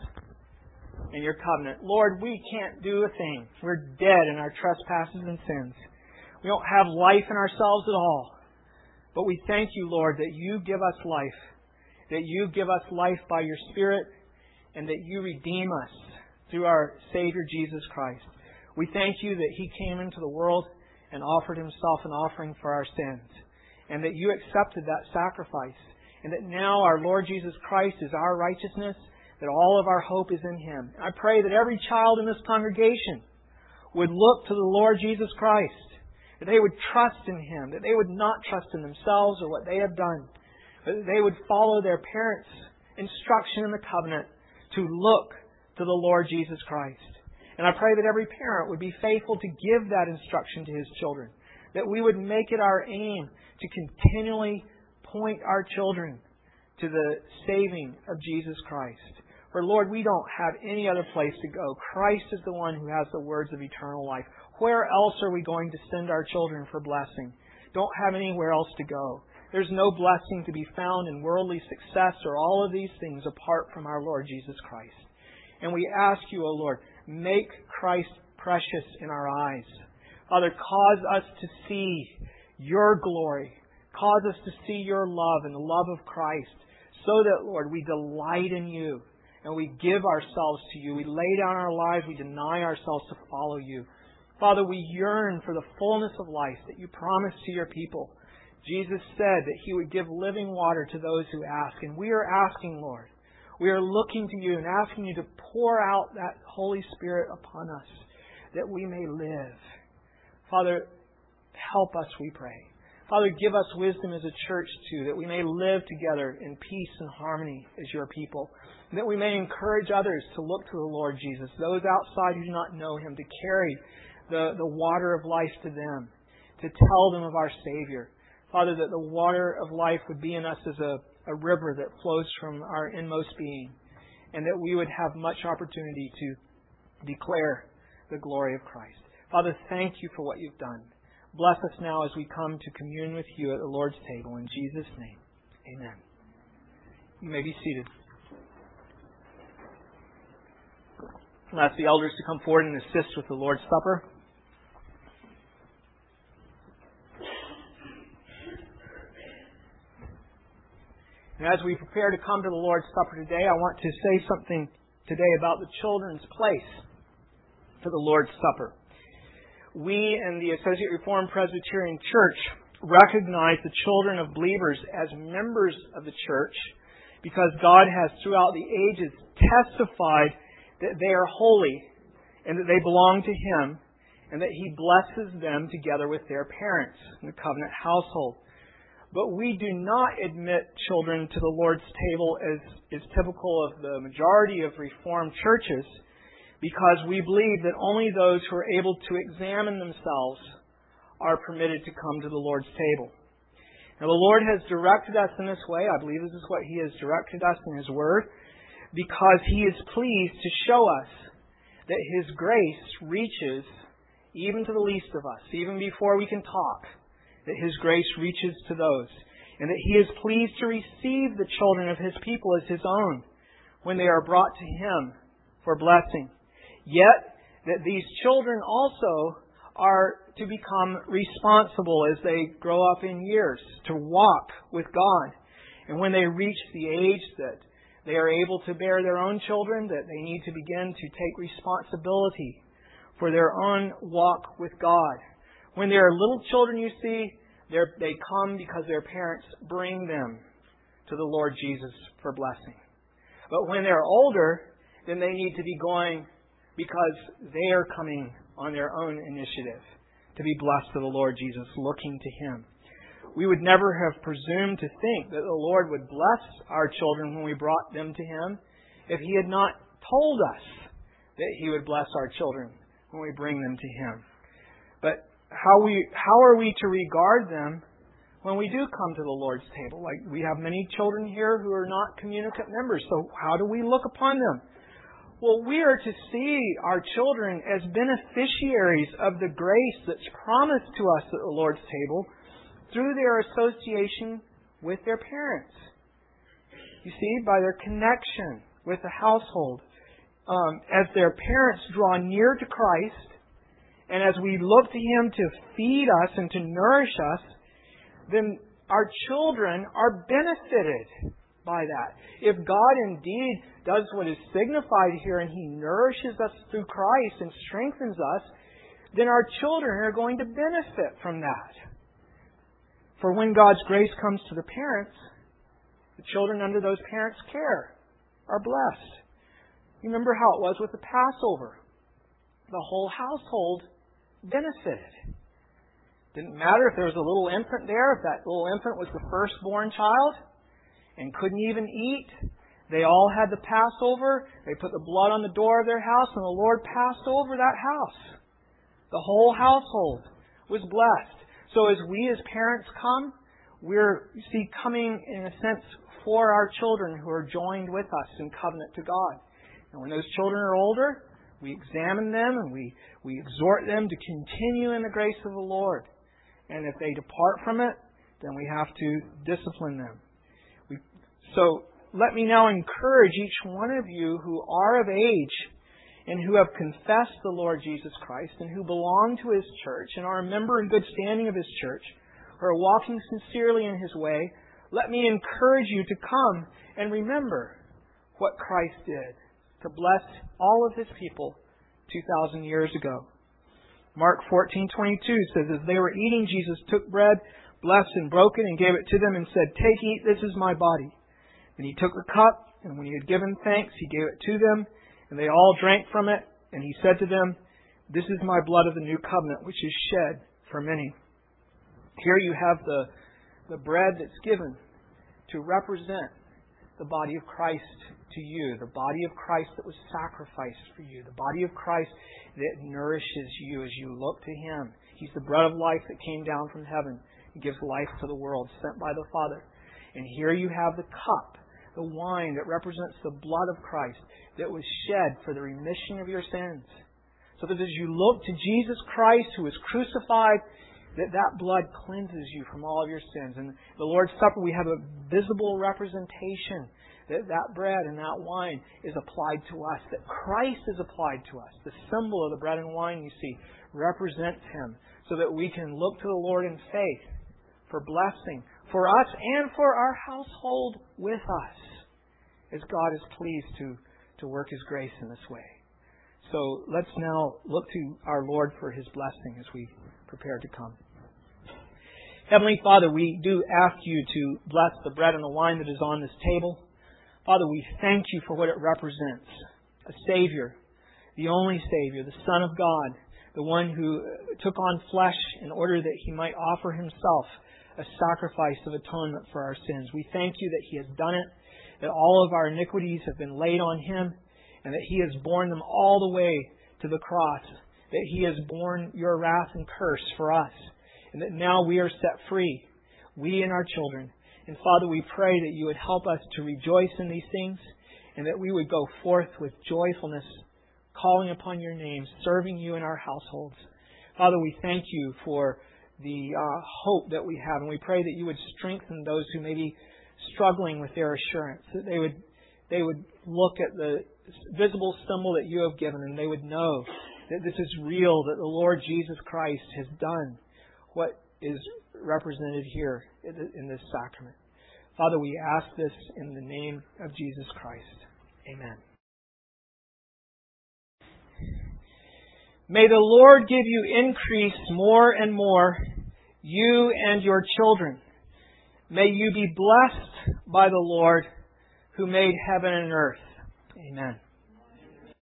and Your covenant. Lord, we can't do a thing. We're dead in our trespasses and sins. We don't have life in ourselves at all. But we thank You, Lord, that You give us life, that You give us life by Your Spirit, and that You redeem us through our Savior Jesus Christ. We thank You that He came into the world and offered Himself an offering for our sins, and that You accepted that sacrifice, and that now our Lord Jesus Christ is our righteousness, that all of our hope is in Him. I pray that every child in this congregation would look to the Lord Jesus Christ, that they would trust in Him, that they would not trust in themselves or what they have done, but that they would follow their parents' instruction in the covenant to look to the Lord Jesus Christ. And I pray that every parent would be faithful to give that instruction to his children, that we would make it our aim to continually point our children to the saving of Jesus Christ. For Lord, we don't have any other place to go. Christ is the one who has the words of eternal life. Where else are we going to send our children for blessing? Don't have anywhere else to go. There's no blessing to be found in worldly success or all of these things apart from our Lord Jesus Christ. And we ask You, O Lord, make Christ precious in our eyes. Father, cause us to see Your glory. Cause us to see Your love and the love of Christ, so that, Lord, we delight in You and we give ourselves to You. We lay down our lives. We deny ourselves to follow You. Father, we yearn for the fullness of life that You promised to Your people. Jesus said that He would give living water to those who ask. And we are asking, Lord. We are looking to You and asking You to pour out that Holy Spirit upon us, that we may live. Father, help us, we pray. Father, give us wisdom as a church, too, that we may live together in peace and harmony as Your people. And that we may encourage others to look to the Lord Jesus, those outside who do not know Him, to carry the water of life to them, to tell them of our Savior. Father, that the water of life would be in us as a river that flows from our inmost being, and that we would have much opportunity to declare the glory of Christ. Father, thank You for what You've done. Bless us now as we come to commune with You at the Lord's table. In Jesus' name, amen. You may be seated. I'll ask the elders to come forward and assist with the Lord's Supper. And as we prepare to come to the Lord's Supper today, I want to say something today about the children's place for the Lord's Supper. We in the Associate Reformed Presbyterian Church recognize the children of believers as members of the church because God has throughout the ages testified that they are holy and that they belong to Him and that He blesses them together with their parents in the covenant household. But we do not admit children to the Lord's table as is typical of the majority of Reformed churches because we believe that only those who are able to examine themselves are permitted to come to the Lord's table. Now, the Lord has directed us in this way. I believe this is what He has directed us in His Word because He is pleased to show us that His grace reaches even to the least of us, even before we can talk. that His grace reaches to those, and that He is pleased to receive the children of His people as His own when they are brought to Him for blessing. Yet, that these children also are to become responsible as they grow up in years, to walk with God. And when they reach the age that they are able to bear their own children, that they need to begin to take responsibility for their own walk with God. When they are little children, you see, they come because their parents bring them to the Lord Jesus for blessing. But when they're older, then they need to be going because they are coming on their own initiative to be blessed of the Lord Jesus, looking to Him. We would never have presumed to think that the Lord would bless our children when we brought them to Him if He had not told us that He would bless our children when we bring them to Him. But how are we to regard them when we do come to the Lord's table? Like, we have many children here who are not communicant members, so how do we look upon them? Well, we are to see our children as beneficiaries of the grace that's promised to us at the Lord's table through their association with their parents. You see, by their connection with the household. As their parents draw near to Christ, and as we look to Him to feed us and to nourish us, then our children are benefited by that. If God indeed does what is signified here and He nourishes us through Christ and strengthens us, then our children are going to benefit from that. For when God's grace comes to the parents, the children under those parents' care are blessed. You remember how it was with the Passover. The whole household benefited. Didn't matter if there was a little infant there, if that little infant was the firstborn child and couldn't even eat. They all had the Passover. They put the blood on the door of their house, and the Lord passed over that house. The whole household was blessed. So as we as parents come, we're coming in a sense for our children who are joined with us in covenant to God. And when those children are older, we examine them and we exhort them to continue in the grace of the Lord. And if they depart from it, then we have to discipline them. So let me now encourage each one of you who are of age and who have confessed the Lord Jesus Christ and who belong to His church and are a member in good standing of His church, who are walking sincerely in His way, let me encourage you to come and remember what Christ did to bless all of His people 2,000 years ago. Mark 14:22 says, as they were eating, Jesus took bread, blessed and broke it, and gave it to them and said, take, eat, this is my body. And He took the cup, and when He had given thanks, He gave it to them, and they all drank from it. And He said to them, this is my blood of the new covenant, which is shed for many. Here you have the bread that's given to represent the body of Christ to you, the body of Christ that was sacrificed for you, the body of Christ that nourishes you as you look to Him. He's the bread of life that came down from heaven and gives life to the world, sent by the Father. And here you have the cup, the wine that represents the blood of Christ that was shed for the remission of your sins. So that as you look to Jesus Christ who was crucified, that blood cleanses you from all of your sins. And the Lord's Supper, we have a visible representation that bread and that wine is applied to us, that Christ is applied to us. The symbol of the bread and wine, you see, represents Him so that we can look to the Lord in faith for blessing for us and for our household with us as God is pleased to work His grace in this way. So let's now look to our Lord for His blessing as we prepare to come. Heavenly Father, we do ask You to bless the bread and the wine that is on this table. Father, we thank You for what it represents. A Savior, the only Savior, the Son of God, the one who took on flesh in order that He might offer Himself a sacrifice of atonement for our sins. We thank You that He has done it, that all of our iniquities have been laid on Him, and that He has borne them all the way to the cross, that He has borne Your wrath and curse for us, and that now we are set free, we and our children. And Father, we pray that You would help us to rejoice in these things, and that we would go forth with joyfulness, calling upon Your name, serving You in our households. Father, we thank You for the hope that we have. And we pray that you would strengthen those who may be struggling with their assurance, that they would look at the visible symbol that you have given, and they would know that this is real, that the Lord Jesus Christ has done what is represented here in this sacrament. Father, we ask this in the name of Jesus Christ. Amen. May the Lord give you increase more and more, you and your children. May you be blessed by the Lord who made heaven and earth. Amen.